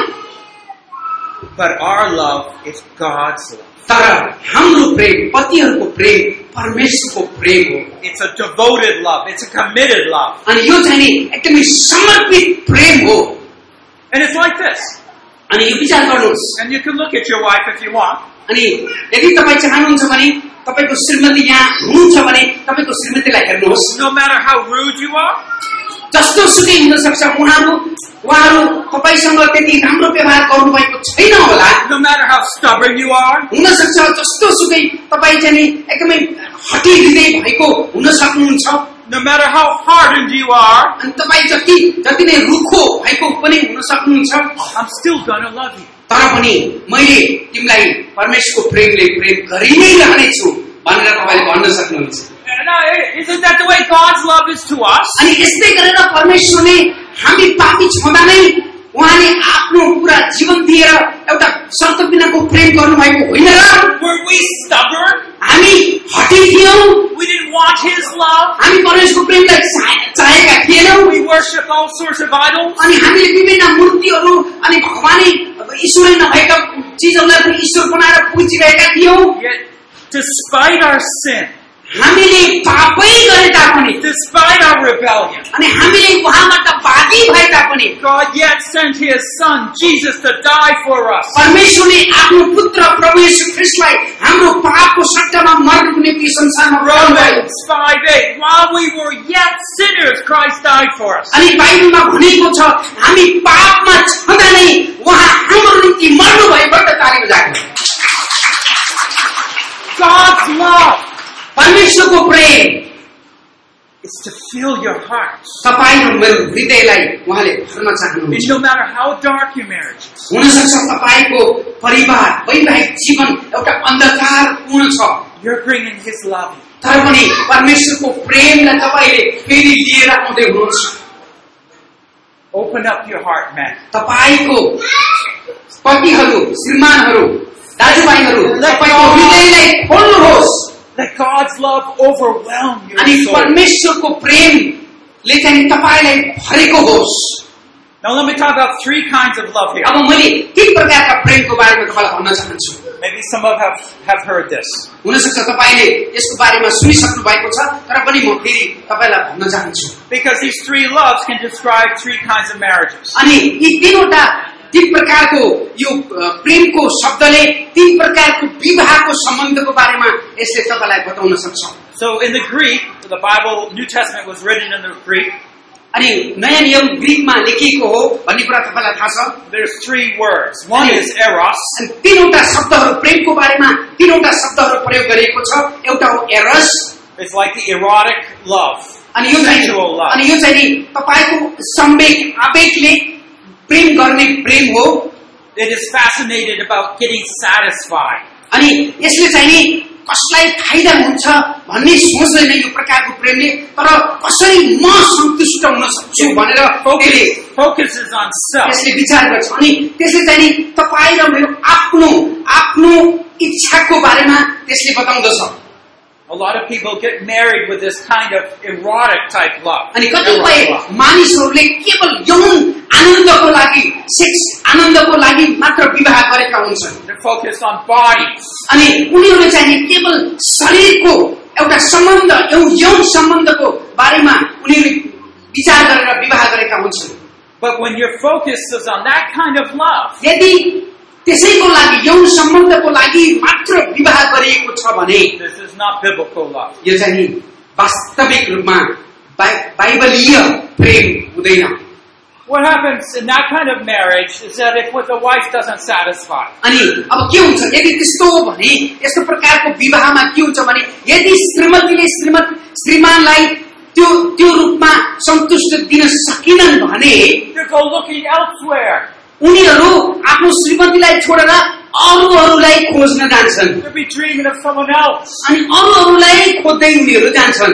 But our love is God's love. तर हाम्रो प्रेम पतिहरूको प्रेम परमेश्वरको प्रेम हो। It's a devoted love. It's a committed love. अनि यो चाहिँ नि एकदमै समर्पित प्रेम हो। And it's like this. अनि यो विचार गर्नुहोस्। And you can look at your wife if you want. अनि यदि तपाईँ चाहनुहुन्छ भने तपाईको श्रीमती यहाँ हुनुहुन्छ भने तपाईको श्रीमती श्रीमतीलाई हेर्नुहोस्, No matter how rude you are, जस्तो सुकै हुन सक्छ उहाँहरू उहाँहरू तपाईसँग त्यति राम्रो व्यवहार गर्नुभएको छैन होला, no matter how stubborn you are, हुन सक्छ जस्तो सुकै तपाईँ चाहिँ नि एकदमै हटी हृदय भएको हुन सक्नुहुन्छ, no matter how hardened you are, अनि तपाईँ जति जति नै रुखो भएको पनि हुन सक्नुहुन्छ, I'm still gonna love you. तर पनि मैले तिमीलाई परमेश्वरको प्रेमले प्रेम गरि नै रहनेछु भनेर तपाईँले भन्न सक्नुहुन्छ। Now, isn't that the way God's love is to us? अनि यस्तै गरेर परमेश्वरले हामी पापी छँदा नै उहाँले आफ्नो पुरा जीवन दिएर एउटा शर्त बिनाको प्रेम गर्नुभएको होइन र? Were we stubborn? हामी हटी थियौँ, We didn't want His love. हामी परमेश्वरको प्रेमलाई चाहे- चाहेका थिएनौँ, We worship all sorts of idols. अनि हामीले विभिन्न मूर्तिहरू अनि भगवानै ईश्वरै नभएका चिजहरूलाई पनि ईश्वर बनाएर पुजिरहेका थियौँ। Yet, despite our sin, हामीले पापै गरे तापनि despite our rebellion, अनि हामीले उहाँबाट बागी भए तापनि God yet sent His Son, Jesus, to die for us. परमेश्वरले आफ्नो पुत्र प्रभु येशू ख्रीष्टलाई हाम्रो पापको सट्टामा मर्नको निम्ति संसारमा पठाउनुभयो। Romans five eight, while we were yet sinners, Christ died for us. अनि बाइबलमा भनेको छ हामी पापमा छँदा नै उहाँ हाम्रो निम्ति मर्नुभयो, बड्ड तारिफ लाग्यो। God's love परमेश्वरको प्रेम is to fill your heart. तपाईँ र मेरो हृदयलाई उहाँले भर्न चाहनुहुन्छ। And no matter how dark your marriage is, हुन सक्छ तपाईँको परिवार वैवाहिक जीवन एउटा अन्धकारपूर्ण छ, you're bringing His love. तर पनि परमेश्वरको प्रेमलाई तपाईँले फेरि लिएर आउँदै हुनुहुन्छ। Open up your heart, man. तपाईँको पतिहरू, श्रीमानहरू, दाजुभाइहरू, तपाईँको हृदयलाई खोल्नुहोस् Let God's love overwhelm your अनि soul. परमेश्वरको प्रेमले चाहिँ तपाईँलाई भरेको होस्। Now let me talk about three kinds of love here. अब मैले तीन प्रकारका प्रेमको बारेमा तपाईँलाई भन्न चाहन्छु। Maybe some of have have heard this. हुन सक्छ तपाईँले यसको बारेमा सुनिसक्नु भएको छ, तर पनि म फेरि तपाईँलाई भन्न चाहन्छु। Because these three loves can describe three kinds of marriages. अनि यी तीनवटा तीन प्रकारको यो प्रेमको शब्दले तीन प्रकारको विवाहको सम्बन्धको बारेमा यसले तपाईँलाई बताउन सक्छ। So in the Greek, the Bible, New Testament was written in the Greek. अनि नयाँ नियम ग्रीकमा लेखिएको हो भन्ने कुरा तपाईँलाई थाहा छ। There's three words. One is eros. अनि तीनवटा शब्दहरू प्रेमको बारेमा तीनवटा शब्दहरू प्रयोग गरिएको छ। एउटा हो Eros, It's like the erotic love, अनि यो चाहिँ sensual love. अनि यो चाहिँ नि तपाईँको संवेग आवेगले प्रेम गर्ने प्रेम हो। It is fascinated about getting satisfied. अनि यसले चाहिँ नि कसलाई फाइदा हुन्छ भन्ने सोच्दैन यो प्रकारको प्रेमले, तर कसरी म सन्तुष्ट हुन सक्छु भनेर Focus, focuses on self. यसले विचार गर्छ। अनि त्यसले चाहिँ नि तपाईँ र मेरो आफ्नो आफ्नो इच्छाको बारेमा त्यसले बताउँदछ। A lot of people get married with this kind of erotic type love. अनि Erotic कतिपय love. मानिसहरूले केवल यौन आनन्दको लागि, सेक्स आनन्दको लागि मात्र विवाह गरेका हुन्छन्। They're focused on bodies. अनि उनीहरूले चाहिँ नि केवल शरीरको एउटा सम्बन्ध यौन यौन सम्बन्धको बारेमा उनीहरूले विचार गरेर विवाह गरेका हुन्छन्। But when your focus is on that kind of love, यदि त्यसैको लागि यौन सम्बन्धको लागि मात्र विवाह गरिएको छ भने this is not biblical love. यो चाहिँ नि वास्तविक रूपमा बाइबलीय प्रेम हुँदैन। What happens in that kind of marriage is that if what the wife doesn't satisfy, अनि अब के हुन्छ यदि त्यस्तो हो भने, यस्तो प्रकारको विवाहमा के हुन्छ भने यदि श्रीमतीले श्रीमत श्रीमानलाई त्यो त्यो रूपमा सन्तुष्ट दिन सकिनन् भने they go looking elsewhere. उनीहरू आफ्नो श्रीमतीलाई छोडेर अरूहरूलाई खोज्न जान्छन् They'll be dreaming of someone else. अनि अरूहरूलाई खोज्दै उनीहरू जान्छन्।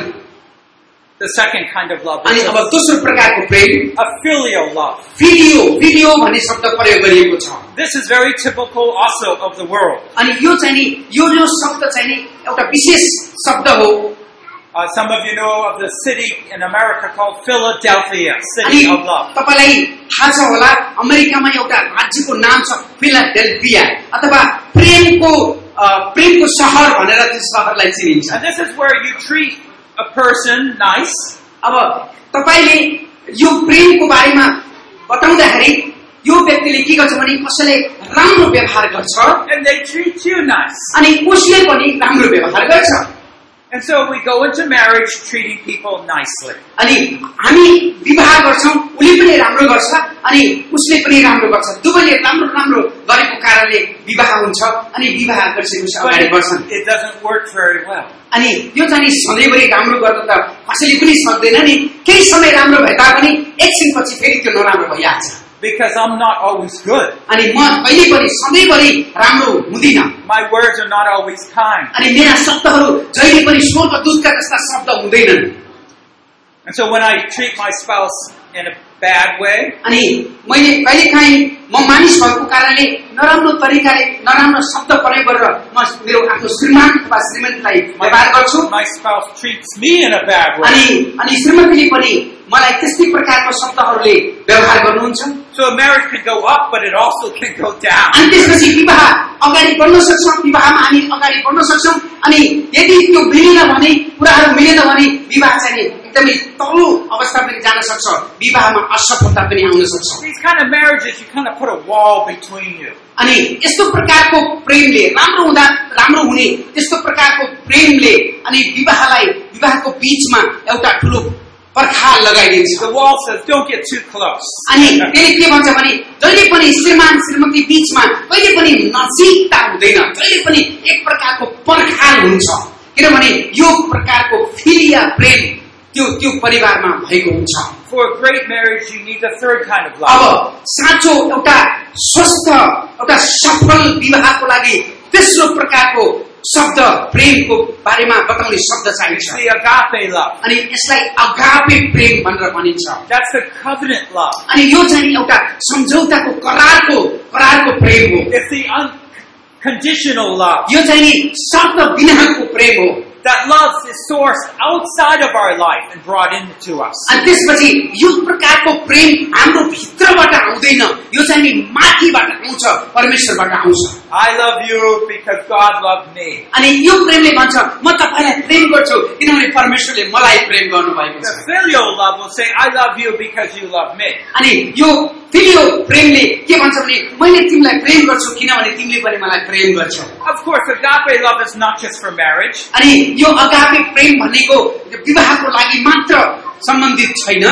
The second kind of love अनि is अब दोस्रो प्रकारको प्रेम a filial love. फिलियो फिलियो भन्ने शब्द प्रयोग गरिएको छ। This is very typical also of the world. अनि यो चाहिँ नि यो यो शब्द चाहिँ नि एउटा विशेष शब्द हो। Uh, some of you know of the city in America called Philadelphia, अनि city of love. तपाईलाई थाहा छ होला अमेरिकामा एउटा राज्यको नाम छ फिलाडेल्फिया अथवा प्रेमको प्रेमको शहर भनेर त्यस शहरलाई चिनिन्छ। And this is where you treat a person nice. अब तपाईले यो प्रेमको बारेमा बताउँदाखेरि यो व्यक्तिले के गर्छ भने कसैले राम्रो व्यवहार गर्छ And they treat you nice. अनि उसले पनि राम्रो व्यवहार गर्छ। And so we go into marriage treating people nicely. अनि हामी विवाह गर्छौं, उले पनि राम्रो गर्छ अनि उसले पनि राम्रो गर्छ, दुवैले राम्रो राम्रो गरेको कारणले विवाह हुन्छ अनि विवाह गरिसकेपछि अगाडि बढ्छन्। It doesn't work very well. अनि यो चाहिँ सधैँभरि राम्रो गर्न त कसैले पनि सक्दैन नि, केही समय राम्रो भए तापनि एकछिनपछि फेरि त्यो नराम्रो भइहाल्छ। Because I'm not always good. अनि म कहिले पनि सधैँभरि राम्रो हुँदिन। My words are not always kind. अनि मेरा शब्दहरू जहिले पनि स्वर्गदूतका जस्ता शब्द हुँदैनन्। And so when I treat my spouse in a bad way, अनि मैले कहिलेकाहीँ म मानिस भएको कारणले नराम्रो तरिकाले नराम्रो शब्द प्रयोग गरेर म मेरो आफ्नो श्रीमान अथवा श्रीमतीलाई व्यवहार गर्छु। my spouse treats me in a bad way. अनि अनि श्रीमतीले पनि मलाई त्यस्तै प्रकारको शब्दहरूले व्यवहार गर्नुहुन्छ। So a marriage can go up, but it also can go down. अनि त्यसपछि विवाह अगाडि बढ्न सक्छौँ, विवाहमा हामी अगाडि बढ्न सक्छौँ अनि यदि त्यो मिलेन भने कुराहरू मिलेन भने विवाह चाहिँ एकदमै तल्लो अवस्था पनि जान सक्छ, विवाहमा असफलता पनि आउन सक्छ। These kind of marriages, you kind of put a wall between you. अनि यस्तो प्रकारको प्रेमले राम्रो हुँदा राम्रो हुने त्यस्तो प्रकारको प्रेमले अनि विवाहलाई विवाहको बीचमा एउटा ठुलो पर्खाल लगाइदिन्छ। The wall says, don't get too close. अनि त्यसले के भन्छ भने जहिले पनि श्रीमान श्रीमती बीचमा कहिले पनि नजिकता हुँदैन, जहिले पनि एक प्रकारको पर्खाल हुन्छ, किनभने यो प्रकारको फिलिया प्रेम त्यो त्यो परिवारमा भएको हुन्छ। For a great marriage, you need the third kind of love. अब साँचो एउटा स्वस्थ एउटा सफल विवाहको लागि तेस्रो प्रकारको शब्द प्रेमको बारेमा बताउने शब्द चाहिन्छ। The agape love. अनि यसलाई अगापे प्रेम भनेर भनिन्छ। That's the covenant love. अनि यो चाहिँ एउटा सम्झौताको करारको करारको प्रेम हो। It's the unconditional love. यो चाहिँ नि शर्त बिनाको प्रेम हो। That love is sourced outside of our life and brought into us. अनि त्यसपछि यो प्रकारको प्रेम हाम्रो भित्रबाट आउँदैन, यो चाहिँ नि माथिबाट आउँछ, परमेश्वरबाट आउँछ। I love you because God loved me. अनि यो प्रेमले भन्छ म तपाईलाई प्रेम गर्छु किनभने परमेश्वरले मलाई प्रेम गर्नुभएको छ। The filial love will say, I love you because you love me. अनि यो फिलियो प्रेमले के भन्छ भने मैले तिमीलाई प्रेम गर्छु किनभने तिमीले पनि मलाई प्रेम गर्छौ। Of course, agape love is not just for marriage. अनि यो अगापे प्रेम भनेको विवाहको लागि मात्र सम्बन्धित छैन।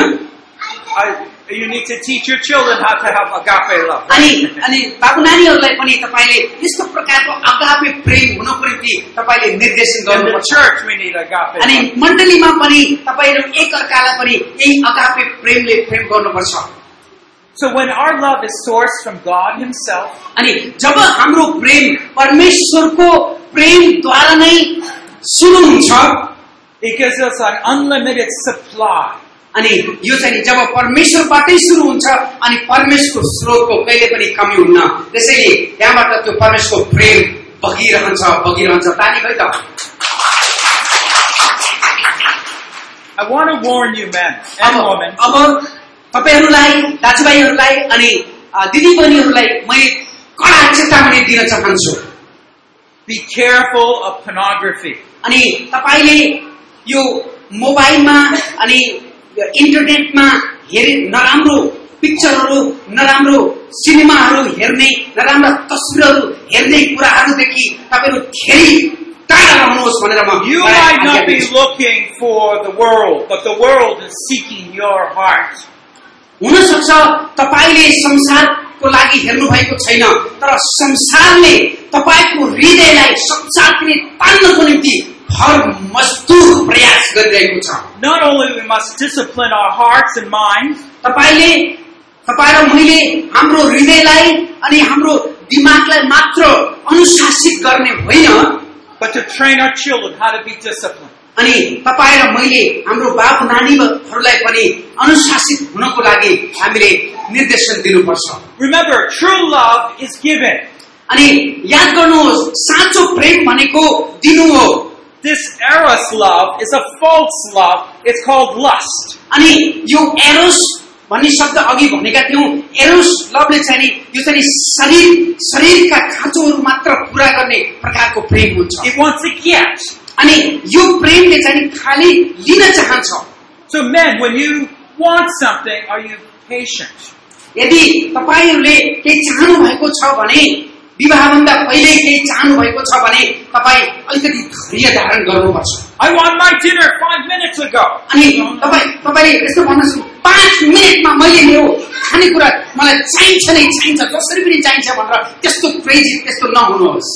I, you need to teach your children how to have agape love. अनि अनि बाबु नानीहरूलाई पनि तपाईले यस्तो प्रकारको अगापे प्रेम हुनको निम्ति तपाईले निर्देशन In the गर्नुपर्छ। church, we need agape अनि love. मण्डलीमा पनि तपाईहरु एक अर्कालाई पनि यही अगापे प्रेमले प्रेम गर्नुपर्छ। So when our love is sourced from God Himself, अनि जब हाम्रो प्रेम परमेश्वरको प्रेमद्वारा नै सुरु हुन्छ, He gives us an unlimited supply. अनि यो चाहिँ जब परमेश्वरबाटै सुरु हुन्छ अनि परमेश्वरको स्रोतको कहिले पनि कमी हुन्न, त्यसैले त्यहाँबाट त्यो परमेश्वरको प्रेम बगिरहन्छ बगिरहन्छ। ताली खै त। I want to warn you, men and women. अब तपाईहरुलाई दाजुभाइहरुलाई अनि दिदीबहिनीहरुलाई मैले कडा चेतावनी दिन चाहन्छु। Be careful of pornography. अनि तपाईले यो मोबाइलमा अनि इन्टरनेटमा हेरे नराम्रो पिक्चरहरू नराम्रो सिनेमाहरू हेर्ने नराम्रा तस्बिरहरू हेर्ने कुराहरूदेखि तपाईहरु धेरै टाढा रहनुहोस् भनेर म You might not be looking for the world, but the world is seeking your heart. हुन सक्छ तपाईले संसारको लागि हेर्नु भएको छैन, तर संसारले तपाईको हृदयलाई संसारले तान्नको निम्ति हर मजदुर प्रयास गरिरहेको छ। Not only we must discipline our hearts and minds, तपाईले तपाई र मैले हाम्रो हृदयलाई अनि हाम्रो दिमागलाई मात्र अनुशासित गर्ने होइन, but to train our children how to be disciplined. अनि तपाई र मैले हाम्रो बाबु नानीहरूलाई पनि अनुशासित हुनको लागि हामीले निर्देशन दिनुपर्छ। Remember, true love is given. अनि याद गर्नुहोस् साँचो प्रेम भनेको दिनु हो। This eros love is a false love. It's called lust. अनि यो एरोस भन्ने शब्द अघि भनेका थियौं, एरोस लभले चाहिँ नि यो चाहिँ शरीर शरीरका खाँचोहरू मात्र पूरा गर्ने प्रकारको प्रेम हुन्छ। It wants to get. अनि यो प्रेमले चाहिँ खाली लिन चाहन्छ। So men, when you want something, are you patient? यदि तपाईहरुले केही चाहनु भएको छ भने विवाहभन्दा पहिल्यै केही चाहनु भएको छ भने तपाईँ अलिकति धैर्य धारण गर्नुपर्छ। I want my dinner five minutes ago. अनि तपाईँ तपाईँले यस्तो भन्नुहोस् पाँच मिनटमा मैले मेरो खानेकुरा मलाई चाहिन्छ नै चाहिन्छ जसरी पनि चाहिन्छ भनेर त्यस्तो क्रेजी त्यस्तो नहुनुहोस्।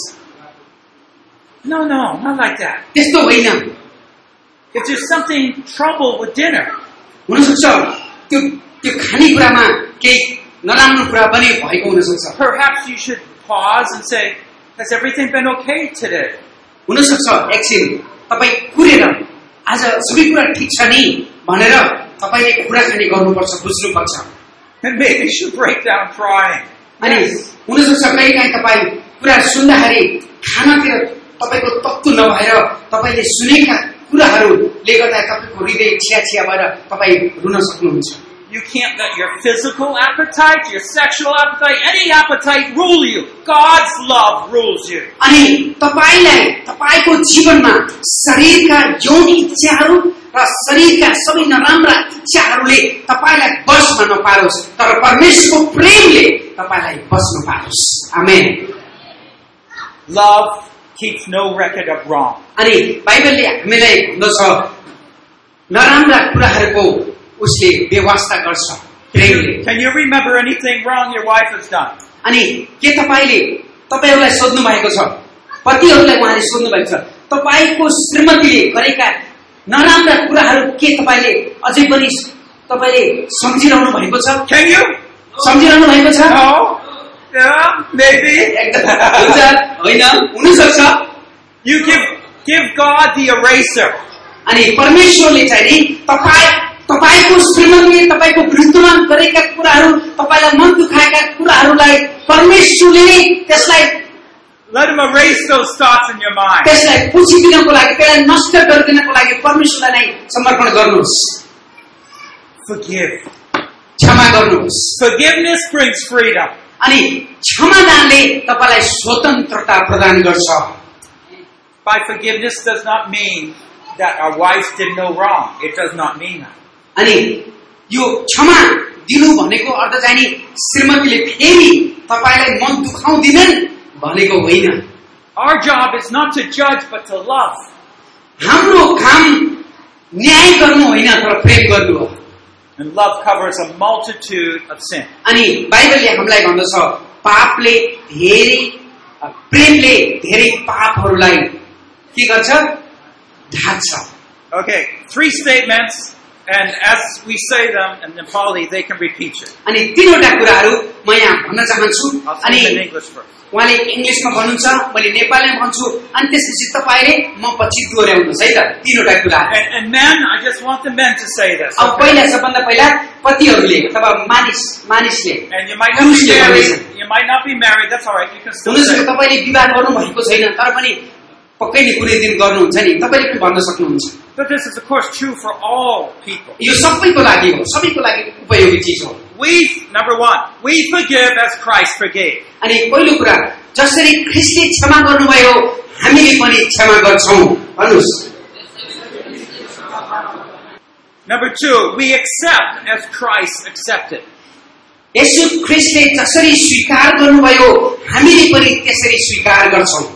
No, no, not like that. त्यस्तो होइन। If there's something trouble with dinner, हुनसक्छ त्यो त्यो खानेकुरामा केही नराम्रो कुरा पनि भएको हुनसक्छ। perhaps you should pause and say, has everything been okay today? हुनसक्छ एकछिन तपाईँ कुरेर आज सबै कुरा ठिक छ नि भनेर तपाईँले कुराकानी गर्नुपर्छ, बुझ्नुपर्छ। And maybe you should break down crying. अनि हुनसक्छ कहिलेकाहीँ तपाईँ कुरा सुन्दाखेरि खानातिर तपाईँको तत्त्व नभएर तपाईँले सुनेका कुराहरूले गर्दा तपाईँको हृदय छिया छिया भएर तपाईँ रुन सक्नुहुन्छ। You can't let your physical appetite, your sexual appetite, any appetite rule you. God's love rules you. अनि तपाईलाई तपाईको जीवनमा शरीरका यौन इच्छाहरू र शरीरका सबै नराम्रा इच्छाहरूले तपाईलाई बसमा नपारोस्, तर परमेश्वरको प्रेमले तपाईलाई बस्न पारोस्। आमेन। Love keeps no record of wrong. अनि बाइबलले हामीलाई भन्दछ नराम्रा कुराहरूको उसले व्यवस्था गर्छ प्रेमले। Can you remember anything wrong your wife has done? अनि के तपाईले तपाईहरुलाई सोध्नु भएको छ, पतिहरुलाई उहाँले सोध्नु भएको छ, तपाईको श्रीमतीले गरेका नराम्रा कुराहरू के तपाईले अझै पनि तपाईले सम्झिरहनु भएको छ? Can you? सम्झिरहनु भएको छ? No. Yeah, maybe. हुन्छ होइन हुन सक्छ। You give give God the eraser. अनि परमेश्वरले चाहिँ नि तपाई तपाईको श्रीमतीले तपाईको विरुद्धमा गरेका कुराहरू, तपाईलाई मन दुखाएका कुराहरूलाई परमेश्वरले त्यसलाई let him erase those thoughts in your mind. त्यसलाई पुछिदिनको लागि, त्यसलाई नष्ट गरिदिनको लागि परमेश्वरलाई नै समर्पण गर्नुहोस्। Forgive. क्षमा गर्नुहोस्। Forgiveness brings freedom. अनि क्षमादानले तपाईलाई स्वतन्त्रता प्रदान गर्छ। By forgiveness does not mean that our wives did no wrong. It does not mean that. अनि यो क्षमा दिनु भनेको अर्थ चाहिँ नि श्रीमतीले फेरि तपाईलाई मन दुखाउँदिनन् भनेको होइन। Our job is not to judge but to love. हाम्रो काम न्याय गर्नु होइन तर प्रेम गर्नु हो। And love covers a multitude of sin. अनि बाइबलले हामीलाई भन्दछ पापले धेरै प्रेमले धेरै पापहरूलाई के गर्छ? ढाक्छ। Okay, three statements, and as we say them in Nepali, they can repeat it. अनि तीनवटा कुराहरू म यहाँ भन्न चाहन्छु। I'll अनि say it in English first. उहाँले इङ्ग्लिशमा भन्नुहुन्छ, मैले नेपालीमा भन्छु, अनि त्यसपछि तपाईले म पछि दोहोऱ्याउनुहोस् है त तीनवटा कुरा। And, and men, I just want the men to say this. अब पहिला सबभन्दा पहिला पतिहरूले अथवा मानिस मानिसले And you might not be married. You might not be married. That's all right. You can still हुन say सक्छ it. तपाईले विवाह गर्नु भएको छैन तर पनि पक्कै नै कुनै दिन गर्नुहुन्छ नि, तपाईले पनि भन्न सक्नुहुन्छ। But this is, of course, true for all people. यो सबैको लागि हो, सबैको लागि उपयोगी चिज हो। We, number one, we forgive as Christ forgave. अनि पहिलो कुरा जसरी ख्रीष्टले क्षमा गर्नुभयो हामीले पनि क्षमा गर्छौं भन्नुस्। Number two, we accept as Christ accepted. येशू ख्रीष्टले जसरी स्वीकार गर्नुभयो हामीले पनि त्यसरी स्वीकार गर्छौं।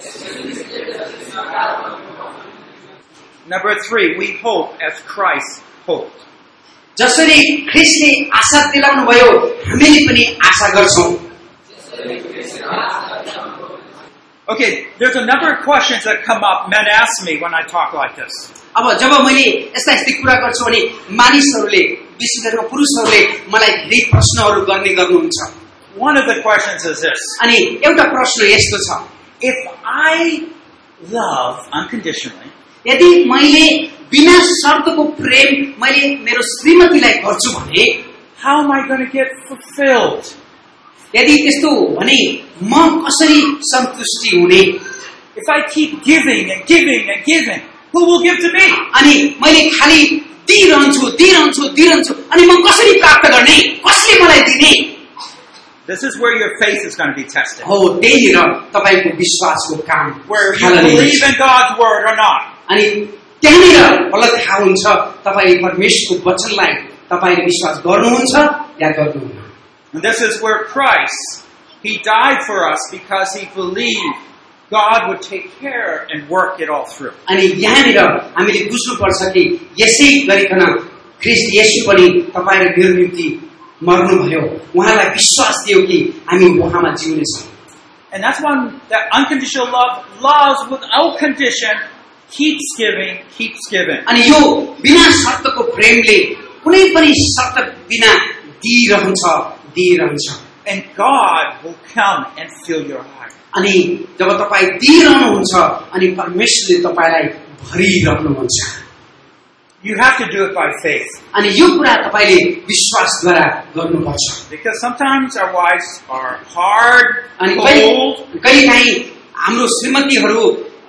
Number three, we hope as Christ hoped. जसरी ख्रीष्टले आशा दिलाउनु भयो हामीले पनि आशा गर्छौं। Okay, there's a number of questions that come up. Men ask me when I talk like this. अब जब मैले यस्ता यस्ता कुरा गर्छु भने मानिसहरूले विशेष गरेर पुरुषहरूले मलाई धेरै प्रश्नहरू गर्ने गर्नुहुन्छ। One of the questions is this. अनि एउटा प्रश्न यस्तो छ, If I love unconditionally, यदि मैले बिना शर्तको प्रेम मैले मेरो श्रीमतीलाई गर्छु भने how am I going to get fulfilled? यदि त्यस्तो हो भने म कसरी सन्तुष्टि हुने? If I keep giving and giving and giving, who will give to me? अनि मैले खाली दिइरहन्छु दिइरहन्छु दिइरहन्छु अनि म कसरी प्राप्त गर्ने? कसले मलाई दिने? This is where your faith is going to be tested. हो त्यहीँनिर तपाईको विश्वासको काम Where you believe in God's word or not. अनि त्यहाँनिर बल्ल थाहा हुन्छ तपाईँ परमेश्वरको वचनलाई तपाईले विश्वास गर्नुहुन्छ या गर्नुहुन्न। And this is where Christ He died for us because he believed God would take care and work it all through. अनि यहाँनिर हामीले बुझ्नुपर्छ कि यसै गरिकन ख्रीष्ट येशू पनि तपाईँ र मेरो निम्ति मर्नुभयो, उहाँलाई विश्वास दियो कि हामी उहाँमा जिउनेछौँ। And that's one that unconditional love loves without condition, keeps giving, keeps giving. अनि यो बिना शर्तको प्रेमले कुनै पनि शर्त बिना दिइरहन्छ दिइरहन्छ। And God will come and fill your heart. अनि जब तपाईँ दिइरहनुहुन्छ अनि परमेश्वरले तपाईँलाई भरिरहनुहुन्छ। You have to do it by faith. अनि यो कुरा तपाईले विश्वासद्वारा गर्नुपर्छ। Because sometimes our wives are hard, अनि cold. कहिलेकाहीँ हाम्रो श्रीमतीहरू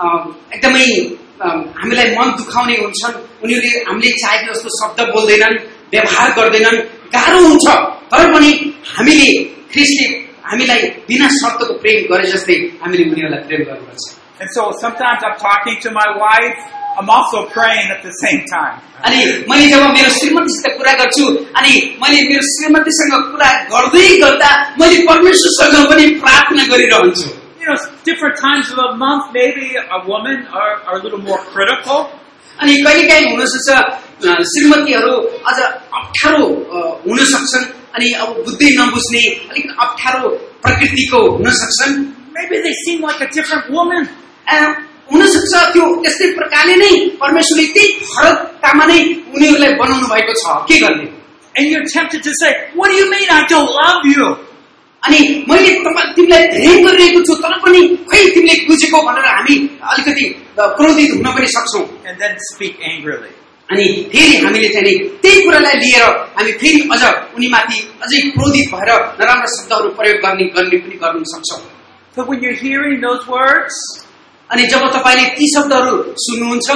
एकदमै हामीलाई मन दुखाउने हुन्छन्, उनीहरूले हामीले चाहेको जस्तो शब्द बोल्दैनन्, व्यवहार गर्दैनन्, गाह्रो हुन्छ। तर पनि हामीले ख्रीष्टले हामीलाई बिना शर्तको प्रेम गरे जस्तै हामीले उनीहरूलाई प्रेम गर्नुपर्छ। And so sometimes I'm talking to my wife, I'm also praying at the same time. अनि मैले जब मेरो श्रीमतीसित कुरा गर्छु अनि मैले मेरो श्रीमतीसँग कुरा गर्दै गर्दा मैले परमेश्वरसँग पनि प्रार्थना गरिरहन्छु। You know, different times of the month, maybe a woman are, are a little more critical. अनि कहिलेकाहीँ हुन सक्छ श्रीमतीहरू अझ अप्ठ्यारो हुन सक्छन्, अनि अब बुद्धि नबुझ्ने अलिक अप्ठ्यारो प्रकृतिको हुन सक्छन्। Maybe they seem like a different woman. हुन सक्छ त्यो त्यस्तै प्रकारले नै परमेश्वरले त्यही फरकतामा नै उनीहरूलाई बनाउनु भएको छ, के गर्ने? And you're tempted to say, what do you mean I don't love you? अनि मैले तपाईँ तिमीलाई प्रेम गरिरहेको छु तर पनि खै तिमीले बुझेको भनेर हामी अलिकति क्रोधित हुन पनि सक्छौँ। And then speak angrily. अनि फेरि हामीले चाहिँ त्यही कुरालाई लिएर हामी फेरि अझ उनीमाथि अझै क्रोधित भएर नराम्रो शब्दहरू प्रयोग गर्ने गर्ने पनि गर्न सक्छौँ। But when you're hearing those words, अनि जब तपाईले ती शब्दहरू सुन्नुहुन्छ,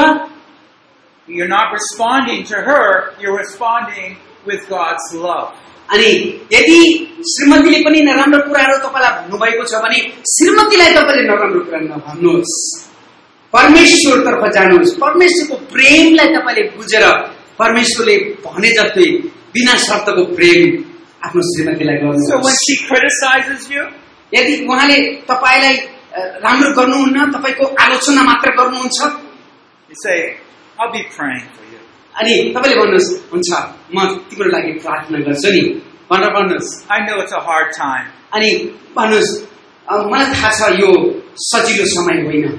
you're not responding to her, you're responding with God's love. अनि यदि श्रीमतीले पनि नराम्रो कुराहरू तपाईलाई भन्नुभएको छ भने श्रीमतीलाई तपाईले नराम्रो कुरा नभन्नुहोस्, परमेश्वरतर्फ जानुहोस्। परमेश्वरको प्रेमलाई तपाईले बुझेर परमेश्वरले भने जस्तै बिना शर्तको प्रेम आफ्नो श्रीमतीलाई गर्नुहोस्। So when she criticizes you, यदि उहाँले तपाईलाई राम्रो गर्नुहुन्न, तपाईको आलोचना मात्र गर्नुहुन्छ, you say, I'll be praying for you. अनि तपाईले भन्नुहोस्, हुन्छ म तिम्रो लागि प्रार्थना गर्छु नि भनेर भन्नुहोस्। I know it's a hard time. अनि भन्नुहोस्, मलाई थाहा छ यो सजिलो समय होइन।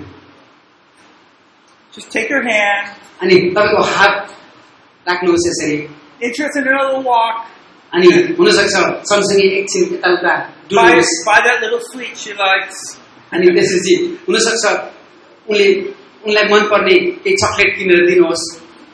Just take her hand. अनि तपाईको हात राख्नुहोस् यसरी। Interest in another walk. अनि हुन सक्छ सँगसँगै एकछिन यताउता Buy, डुल्नुहोस्। buy that little sweet she likes. अनि त्यसपछि हुन सक्छ उनले उनलाई मन पर्ने केही चकलेट किनेर दिनुहोस्।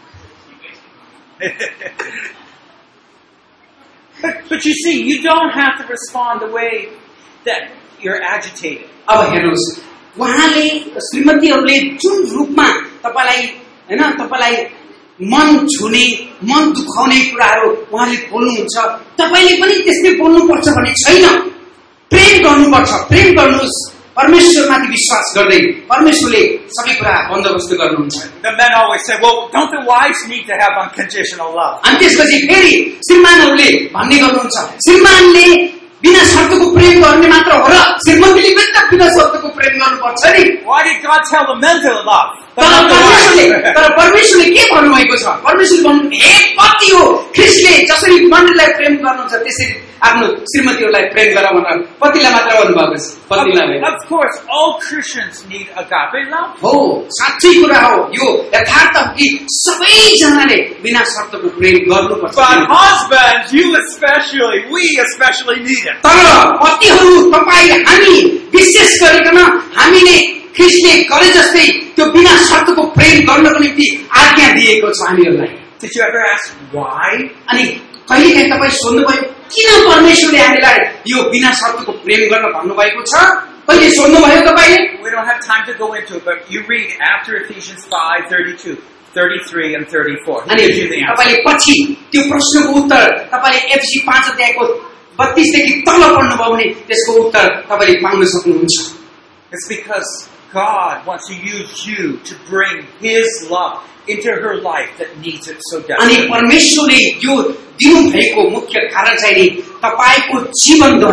but, but you see, you don't have to respond the way that you're agitated. अब हेर्नुहोस्, उहाँले श्रीमतीहरूले जुन रूपमा तपाईलाई हैन तपाईलाई मन छुने मन दुखाउने कुराहरू उहाँले बोल्नुहुन्छ, तपाईले पनि त्यस्तै बोल्नुपर्छ भन्ने छैन। प्रेम गर्नुपर्छ, प्रेम गर्नुहोस् परमेश्वरमाथि विश्वास गर्दै। परमेश्वरले सबै कुरा बन्दोबस्त गर्नुहुन्छ। The men always say, well, don't the wives need to have unconditional love? अनि त्यसपछि फेरि श्रीमानहरूले भन्ने गर्नुहुन्छ, श्रीमानले बिना शर्तको प्रेम गर्ने मात्र हो र श्रीमतीले पनि त बिना शर्तको प्रेम गर्नुपर्छ नि। Why did God tell the men to love? But तर not the परमेश्वरले wives? तर परमेश्वरले के भन्नुभएको छ? परमेश्वरले भन्नु हे पति हो, ख्रीष्टले जसरी मण्डलीलाई प्रेम गर्नुहुन्छ त्यसरी आफ्नो श्रीमतीहरूलाई प्रेम गर भनेर पतिलाई मात्र भन्नुभएको छ। पतिलाई Of course, all Christians need agape love. हो, साँच्चै कुरा हो, यो यथार्थ हो कि सबैजनाले बिना शर्तको प्रेम गर्नुपर्छ। But husbands, you especially, we especially need it. तर पतिहरू तपाईँ हामी विशेष गरिकन हामीले ख्रीष्टले गरे जस्तै त्यो बिना शर्तको प्रेम गर्नको निम्ति आज्ञा दिएको छ हामीहरूलाई। Did you ever ask why? अनि कहिलेकाहीँ तपाईँ सोध्नुभयो किन परमेश्वरले हामीलाई यो बिना शर्तको प्रेम गर्न भन्नुभएको छ? कहिले सोध्नुभयो तपाईँले? We don't have time to go into it, but you read after Ephesians five, thirty-two, thirty-three, and thirty-four. He अनि gives you the answer. तपाईँले पछि त्यो प्रश्नको उत्तर तपाईँले एफसी पाँच अध्यायको बत्तीसदेखि तल पढ्नुभयो भने त्यसको उत्तर तपाईँले पाउन सक्नुहुन्छ। It's because God wants to use you to bring His love into her life that needs it so अनि desperately. परमेश्वरले यो दिनु भएको मुख्य कारण चाहिँ नि तपाईको जीवनद्वारा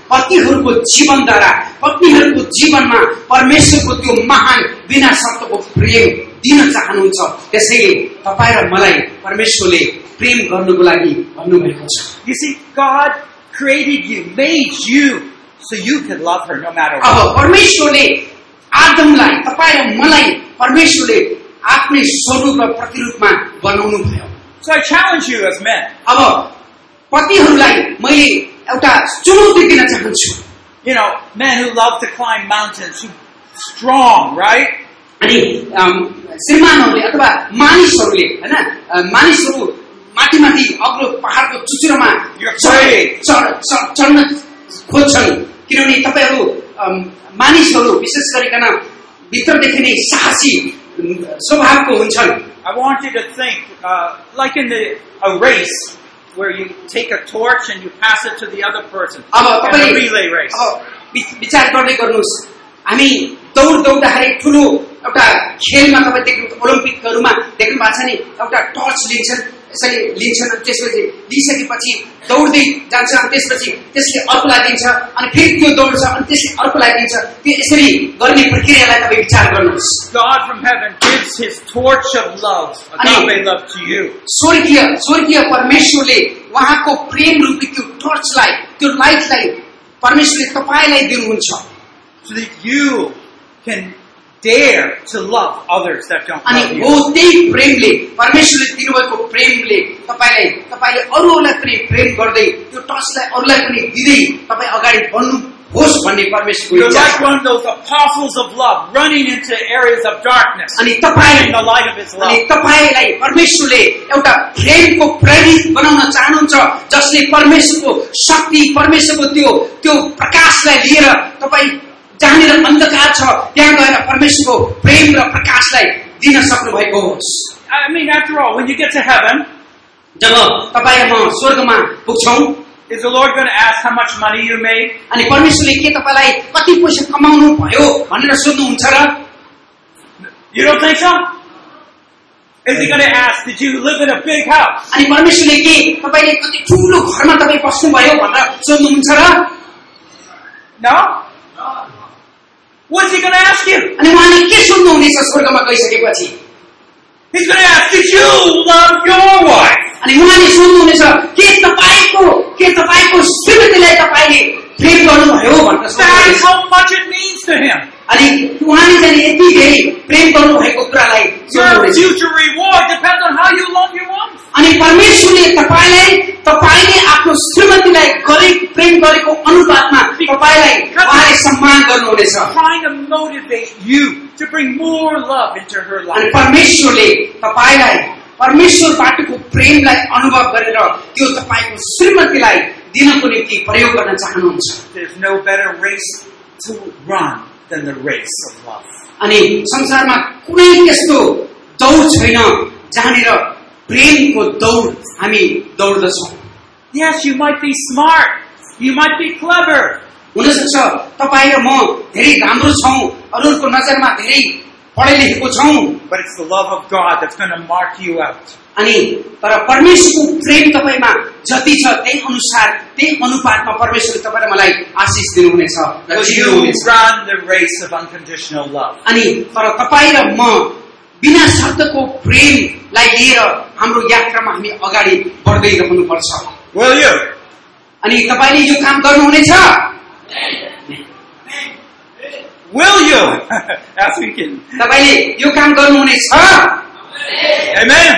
पतिहरूको जीवनद्वारा पत्नीहरूको जीवनमा परमेश्वरको त्यो महान बिना शर्तको प्रेम दिन चाहनुहुन्छ। त्यसैले तपाईँ र मलाई परमेश्वरले प्रेम गर्नुको लागि भन्नुभएको छ। You see, God created you, made you, so you could love her no matter what. अब परमेश्वरले आदमलाई तपाईँ र मलाई परमेश्वरले आफ्नै स्वरूप र प्रतिरूपमा बनाउनु भयो। So I challenge you as men. अब पतिहरूलाई मैले एउटा चुनौती दिन चाहन्छु। You know, men who love to climb mountains, who strong, right? अनि श्रीमानहरूले अथवा मानिसहरूले हैन मानिसहरू माथि माथि अग्लो पहाडको चुचुरोमा चढ्न खोज्छन् किनभने तपाईहरू मानिसहरू विशेष गरिकन भित्रदेखि नै साहसी स्वभावको हुन्छन्। I want you to think uh, like in the a race where you take a torch and you pass it to the other person. अब in a relay race. अब विचार गर्दै गर्नुस् हामी दौड दौड्दाखेरि ठुलो एउटा खेलमा तपाईँ देख्नु ओलम्पिकहरूमा देख्नु भएको छ नि एउटा टर्च लिन्छन् यसरी लिन्छन् अनि त्यसपछि लिइसकेपछि दौड्दै जान्छ अनि त्यसपछि त्यसले अर्कोलाई दिन्छ अनि फेरि त्यो दौड्छ अनि त्यसले अर्कोलाई दिन्छ त्यो यसरी गर्ने प्रक्रियालाई तपाईँ विचार गर्नुहोस्। God from heaven gives his torch of love, agape love to you. स्वर्गीय स्वर्गीय परमेश्वरले उहाँको प्रेम रूपी त्यो टर्चलाई त्यो लाइटलाई परमेश्वरले तपाईलाई दिनुहुन्छ। So that you can dare to love others that don't love अनि you. हो त्यही प्रेमले परमेश्वरले दिनुभएको प्रेमले तपाईलाई तपाईले अरूलाई पनि प्रेम गर्दै त्यो टर्चलाई अरूलाई पनि दिँदै तपाईँ अगाडि बढ्नु होस् भन्ने परमेश्वरको You're इच्छा like छ। one of those apostles of love running into areas of darkness अनि तपाईँ in the light of his अनि love. तपाईलाई परमेश्वरले एउटा प्रेमको प्रेरित बनाउन चाहनुहुन्छ जसले परमेश्वरको शक्ति परमेश्वरको त्यो त्यो प्रकाशलाई लिएर तपाईँ जहाँनिर अन्धकार छ त्यहाँ गएर परमेश्वरको प्रेम र प्रकाशलाई दिन सक्नु भएको होस्। I mean, after all, when you get to heaven, जब तपाईँ र म स्वर्गमा पुग्छौं is the Lord going to ask how much money you made? अनि परमेश्वरले के तपाईलाई कति पैसा कमाउनु भयो भनेर सोध्नुहुन्छ र? You don't think so? Is he going to ask, did you live in a big house? अनि परमेश्वरले के तपाईले कति ठुलो घरमा तपाई बस्नु भयो भनेर सोध्नुहुन्छ र? No? What's he going to ask you? अनि उहाँले के सोध्नु हुँदैछ स्वर्गमा गइसकेपछि? He's going to ask, did you love your wife? अनि उहाँले सोध्नु हुनेछ के तपाईको के तपाईको श्रीमतीलाई तपाईले प्रेम गर्नुभयो भनेर That is सोध्नुहुन्छ। how much it means to him. अनि उहाँले चाहिँ यति धेरै प्रेम गर्नुभएको कुरालाई Your सोध्नुहुनेछ। future reward depends on how you love your wife. अनि परमेश्वरले तपाईलाई तपाईले आफ्नो श्रीमतीलाई गरे प्रेम गरेको अनुपातमा तपाईलाई उहाँले सम्मान गर्नुहुनेछ। Trying to motivate you to bring more love into her अनि life. परमेश्वरले तपाईलाई परमेश्वरबाटको प्रेमलाई अनुभव गरेर त्यो तपाईको श्रीमतीलाई दिनको निम्ति प्रयोग गर्न चाहनुहुन्छ। There's no better race to run than the race of love. अनि संसारमा कुनै त्यस्तो दौड छैन जहाँनिर प्रेमको दौड हामी दौड्दछौँ। Yes, you might be smart. You might be clever. हुनसक्छ तपाईँ र म धेरै राम्रो छौँ अरूहरूको नजरमा धेरै पढे लेखेको छौँ But it's the love of God that's going to mark you out. अनि तर परमेश्वरको प्रेम तपाईमा जति छ त्यही अनुसार त्यही अनुपातमा परमेश्वरले तपाईँ र मलाई आशिष दिनुहुनेछ र Will you जित्नुहुनेछ। run the race of unconditional love? अनि तर तपाईँ र म बिना शब्दको प्रेमलाई लिएर हाम्रो यात्रामा हामी अगाडि बढ्दै रहनुपर्छ। Will you? अनि तपाईले यो काम गर्नुहुनेछ? Will you? As we can. तपाईले यो काम गर्नुहुनेछ? Amen.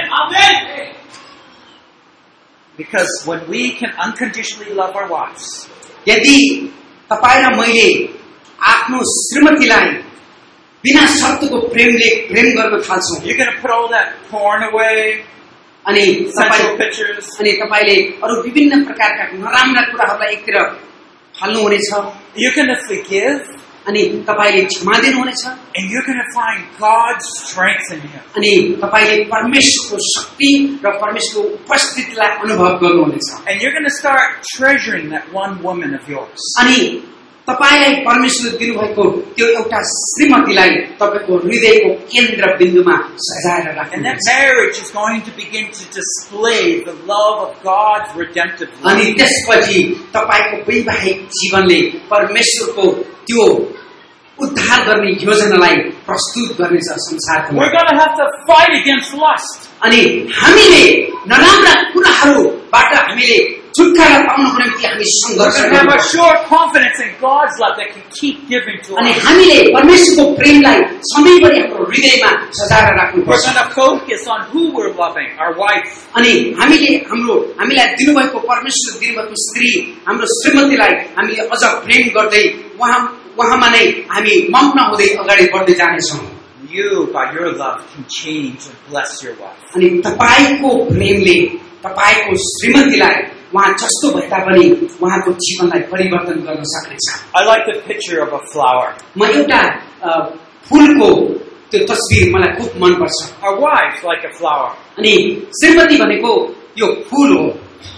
Because when we can unconditionally love our wives, यदि तपाईँ र मैले आफ्नो श्रीमतीलाई बिना शब्दको प्रेमले प्रेम गर्न थाल्छौँ you're going to put all that porn away, अनि sensual तपाईँ pictures. अनि तपाईले अरू विभिन्न प्रकारका नराम्रा कुराहरूलाई एकतिर फाल्नुहुनेछ You're going to forgive, अनि तपाईँले क्षमा दिनुहुनेछ and you're going to find God's strength in you. अनि तपाईँले परमेश्वरको शक्ति र परमेश्वरको उपस्थितिलाई अनुभव गर्नुहुनेछ And you're going to start treasuring that one woman of yours. अनि तपाईलाई परमेश्वरले दिनुभएको त्यो एउटा श्रीमतीलाई तपाईको हृदयको केन्द्र बिन्दुमा सजाएर And that राख्नुहोस् marriage is going to begin to display the love of God's redemptive love. अनि त्यसपछि तपाईको वैवाहिक जीवनले परमेश्वरको त्यो उद्धार गर्ने योजनालाई प्रस्तुत गर्नेछ संसारमा We're going to have to fight against lust. अनि हामीले नराम्रा कुराहरूबाट हामीले छुटकारा पाउनको निम्ति हामी We're सङ्घर्ष going to have a गर्नुपर्छ sure confidence in God's love that can keep giving to अनि us. हामीले परमेश्वरको प्रेमलाई सधैँभरि हाम्रो हृदयमा सजाएर We're राख्नुपर्छ going to focus on who we're loving, our wife. अनि हामीले हाम्रो हामीलाई दिनुभएको परमेश्वर दिनुभएको स्त्री हाम्रो श्रीमतीलाई हामीले अझ प्रेम गर्दै उहाँ उहाँमा नै हामी मग्न हुँदै अगाडि बढ्दै जानेछौँ You, by your love, can change and bless your wife. अनि तपाईको प्रेमले तपाईको श्रीमतीलाई उहाँ जस्तो भए तापनि उहाँको जीवनलाई परिवर्तन गर्न सक्नेछ I like the picture of a flower. म एउटा अ, फूलको त्यो तस्बिर मलाई खुब मनपर्छ Our wives like a flower. अनि श्रीमती भनेको यो फूल हो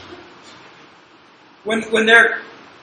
When when they're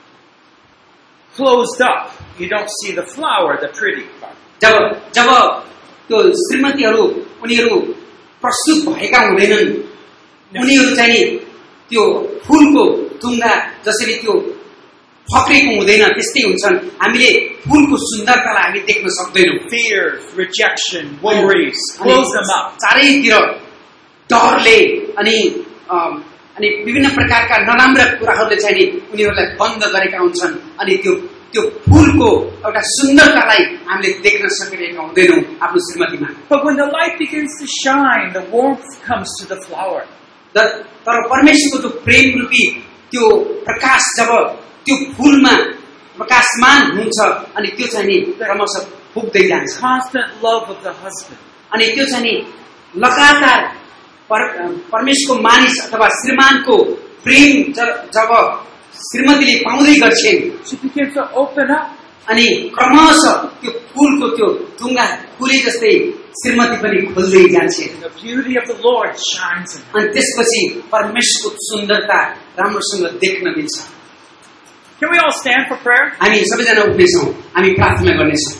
closed up, you don't see the flower, the pretty part. जब जब त्यो श्रीमतीहरू उनीहरू प्रस्तुत भएका हुँदैनन् उनीहरू चाहिँ त्यो फूलको टुङ्गा जसरी त्यो फक्रेको हुँदैन त्यस्तै हुन्छन् हामीले फूलको सुन्दरतालाई हामी देख्न सक्दैनौँ Fears, rejection, worries, close them up. चारैतिर डरले अनि अम, अनि विभिन्न प्रकारका नराम्रा कुराहरूले चाहिँ नि उनीहरूलाई बन्द गरेका हुन्छन् अनि त्यो त्यो फूलको एउटा सुन्दरतालाई हामीले देख्न सकिरहेका हुँदैनौँ आफ्नो श्रीमतीमा But when the light begins to shine, the warmth comes to the flower. तर तर परमेश्वरको जो प्रेम रूपी त्यो प्रकाश जब त्यो फूलमा प्रकाशमान हुन्छ अनि त्यो चाहिँ नि क्रमशः पुग्दै जान्छ Constant love of the husband. अनि त्यो चाहिँ नि लगातार पर- परमेश्वरको मानिस अथवा श्रीमानको प्रेम ज- जब श्रीमतीले पाउँदै गर्छिन् She begins to open up. अनि क्रमशः त्यो फूलको त्यो ढुङ्गा फुले जस्तै श्रीमती पनि खोल्दै जान्छ The beauty of the Lord shines in her. अनि त्यसपछि परमेश्वरको सुन्दरता राम्रोसँग देख्न मिल्छ Can we all stand for prayer? हामी सबैजना उठ्नेछौँ हामी प्रार्थना गर्नेछौँ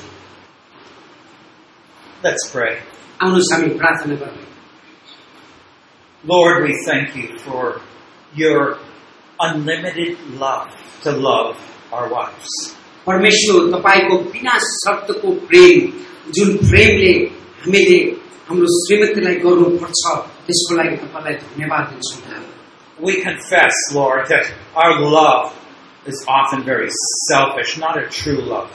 Let's pray. आउनुहोस् हामी प्रार्थना गर्ने Lord, we thank you for your unlimited love to love our wives. परमेश्वर तपाईको बिना शब्दको प्रेम जुन प्रेमले हामीले हाम्रो श्रीमतीलाई गर्नुपर्छ त्यसको लागि तपाईँलाई धन्यवाद दिन्छौँ We confess, Lord, that our love is often very selfish, not a true love.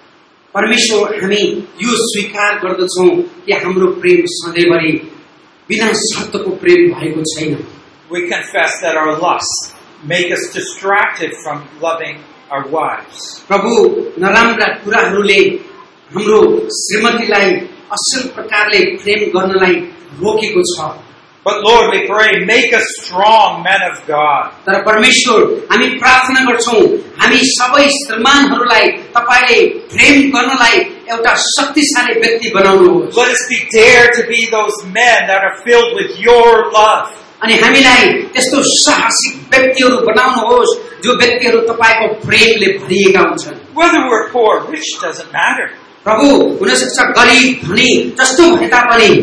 परमेश्वर हामी यो स्वीकार गर्दछौँ कि हाम्रो प्रेम सधैँभरि बिना शब्दको प्रेम भएको छैन We confess that our lusts make us distracted from loving our wives. प्रभु नराम्रा कुराहरूले हाम्रो श्रीमतीलाई असल प्रकारले प्रेम गर्नलाई रोकेको छ But Lord, we pray, make us strong men of God. तर परमेश्वर हामी प्रार्थना गर्छौं हामी सबै श्रीमानहरूलाई तपाईले प्रेम गर्नलाई एउटा शक्तिशाली व्यक्ति बनाउनुहोस् Let us be dare to be those men that are filled with your love. अनि हामीलाई त्यस्तो साहसिक व्यक्तिहरू बनाउनुहोस् जो व्यक्तिहरू तपाईको प्रेमले भरिएका हुन्छन् Whether we're poor or rich doesn't matter. प्रभु हुन सक्छ गरिब धनी जस्तो भए तापनि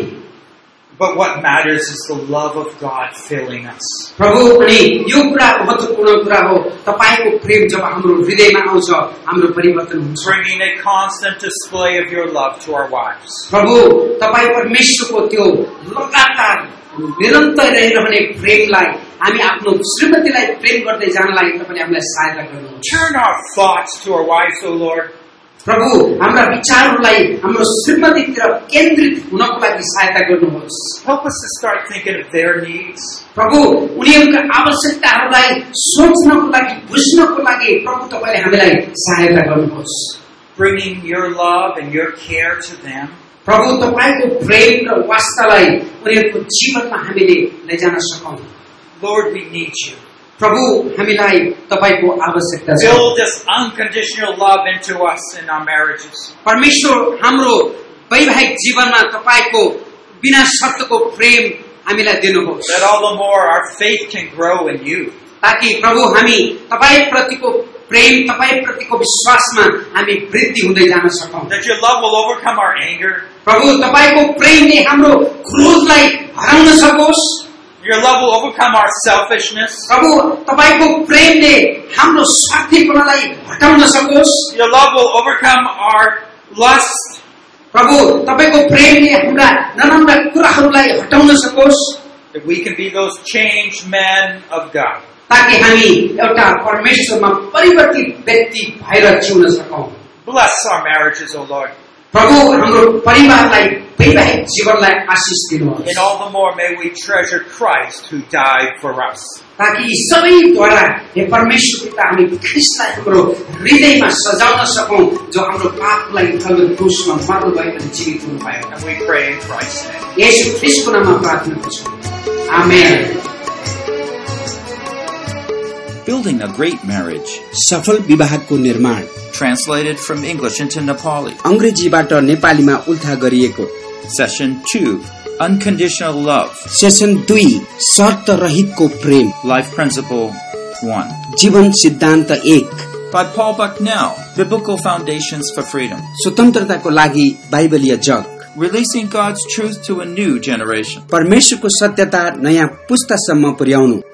But what matters is the love of God filling us. प्रभु अनि यो कुरा महत्त्वपूर्ण कुरा हो तपाईको प्रेम जब हाम्रो हृदयमा आउँछ हाम्रो परिवर्तन हुन्छ Bringing a constant display of your love to our wives. प्रभु तपाई परमेश्वरको त्यो लगातार निरन्तर रहिरहने प्रेमलाई हामी आफ्नो श्रीमतीलाई प्रेम गर्दै जानलाई तपाईले हामीलाई सहायता गर्नुहोस् Turn our thoughts to our wives, O Lord. प्रभु हाम्रा विचारहरूलाई हाम्रो श्रीमतीतिर केन्द्रित हुनको लागि सहायता गर्नुहोस् Help us to start thinking of their needs. प्रभु उनीहरूका आवश्यकताहरूलाई सोच्नको लागि बुझ्नको लागि प्रभु तपाईले हामीलाई सहायता गर्नुहोस् Bringing your love and your care to them. प्रभु तपाईको प्रेम र वास्तालाई उनीहरूको जीवनमा हामीले लैजान सकौं Lord, we need you. प्रभु हामीलाई तपाईको आवश्यकता छ Build this unconditional love into us in our marriages. परमेश्वर हाम्रो वैवाहिक जीवनमा तपाईको बिना शर्तको प्रेम हामीलाई दिनुहोस् That all the more our faith can grow in you. ताकि प्रभु हामी तपाई प्रतिको प्रेम तपाईँ प्रतिको विश्वासमा हामी वृद्धि हुँदै जान सकौं। That your love will overcome our anger. प्रभु तपाईको प्रेमले हाम्रो क्रोधलाई हराउन सकोस्। Your love will overcome our selfishness. प्रभु तपाईको प्रेमले हाम्रो स्वार्थीपनलाई हटाउन सकोस्। Your love will overcome our lust. प्रभु तपाईको प्रेमले हाम्रा नराम्रा कुराहरूलाई हटाउन सकोस्। That we can be those changed men of God. ताकि हामी एउटा परमेश्वरमा परिवर्तित व्यक्ति भएर जिउन सकौं। Bless our marriages, O Lord. प्रभु हाम्रो परिवारलाई वैवाहिक जीवनलाई आशीष दिनुहोस्। And all the more may we treasure Christ who died for us. ताकि यी सबैद्वारा हे परमेश्वर पिता हामी ख्रीष्टलाई हाम्रो हृदयमा सजाउन सकौं जो हाम्रो पापलाई उठाउन क्रुसमा मर्नुभयो अनि जीवित हुनुभयो। And we pray in Christ's name. येशू ख्रीष्टको नाममा प्रार्थना गर्छौं। आमेन। Building a Great Marriage. सफल विवाहको निर्माण। Translated from English into Nepali. अंग्रेजीबाट नेपालीमा उल्था गरिएको। Session two. Unconditional Love. Session दुई शर्त रहितको प्रेम। Life Principle one. जीवन सिद्धान्त एक। By Paul Bucknell. Biblical Foundations for Freedom. स्वतन्त्रताको लागि बाइबलीय जग। Releasing God's truth to a new generation. परमेश्वरको सत्यता नयाँ पुस्तासम्म पुर्याउनु।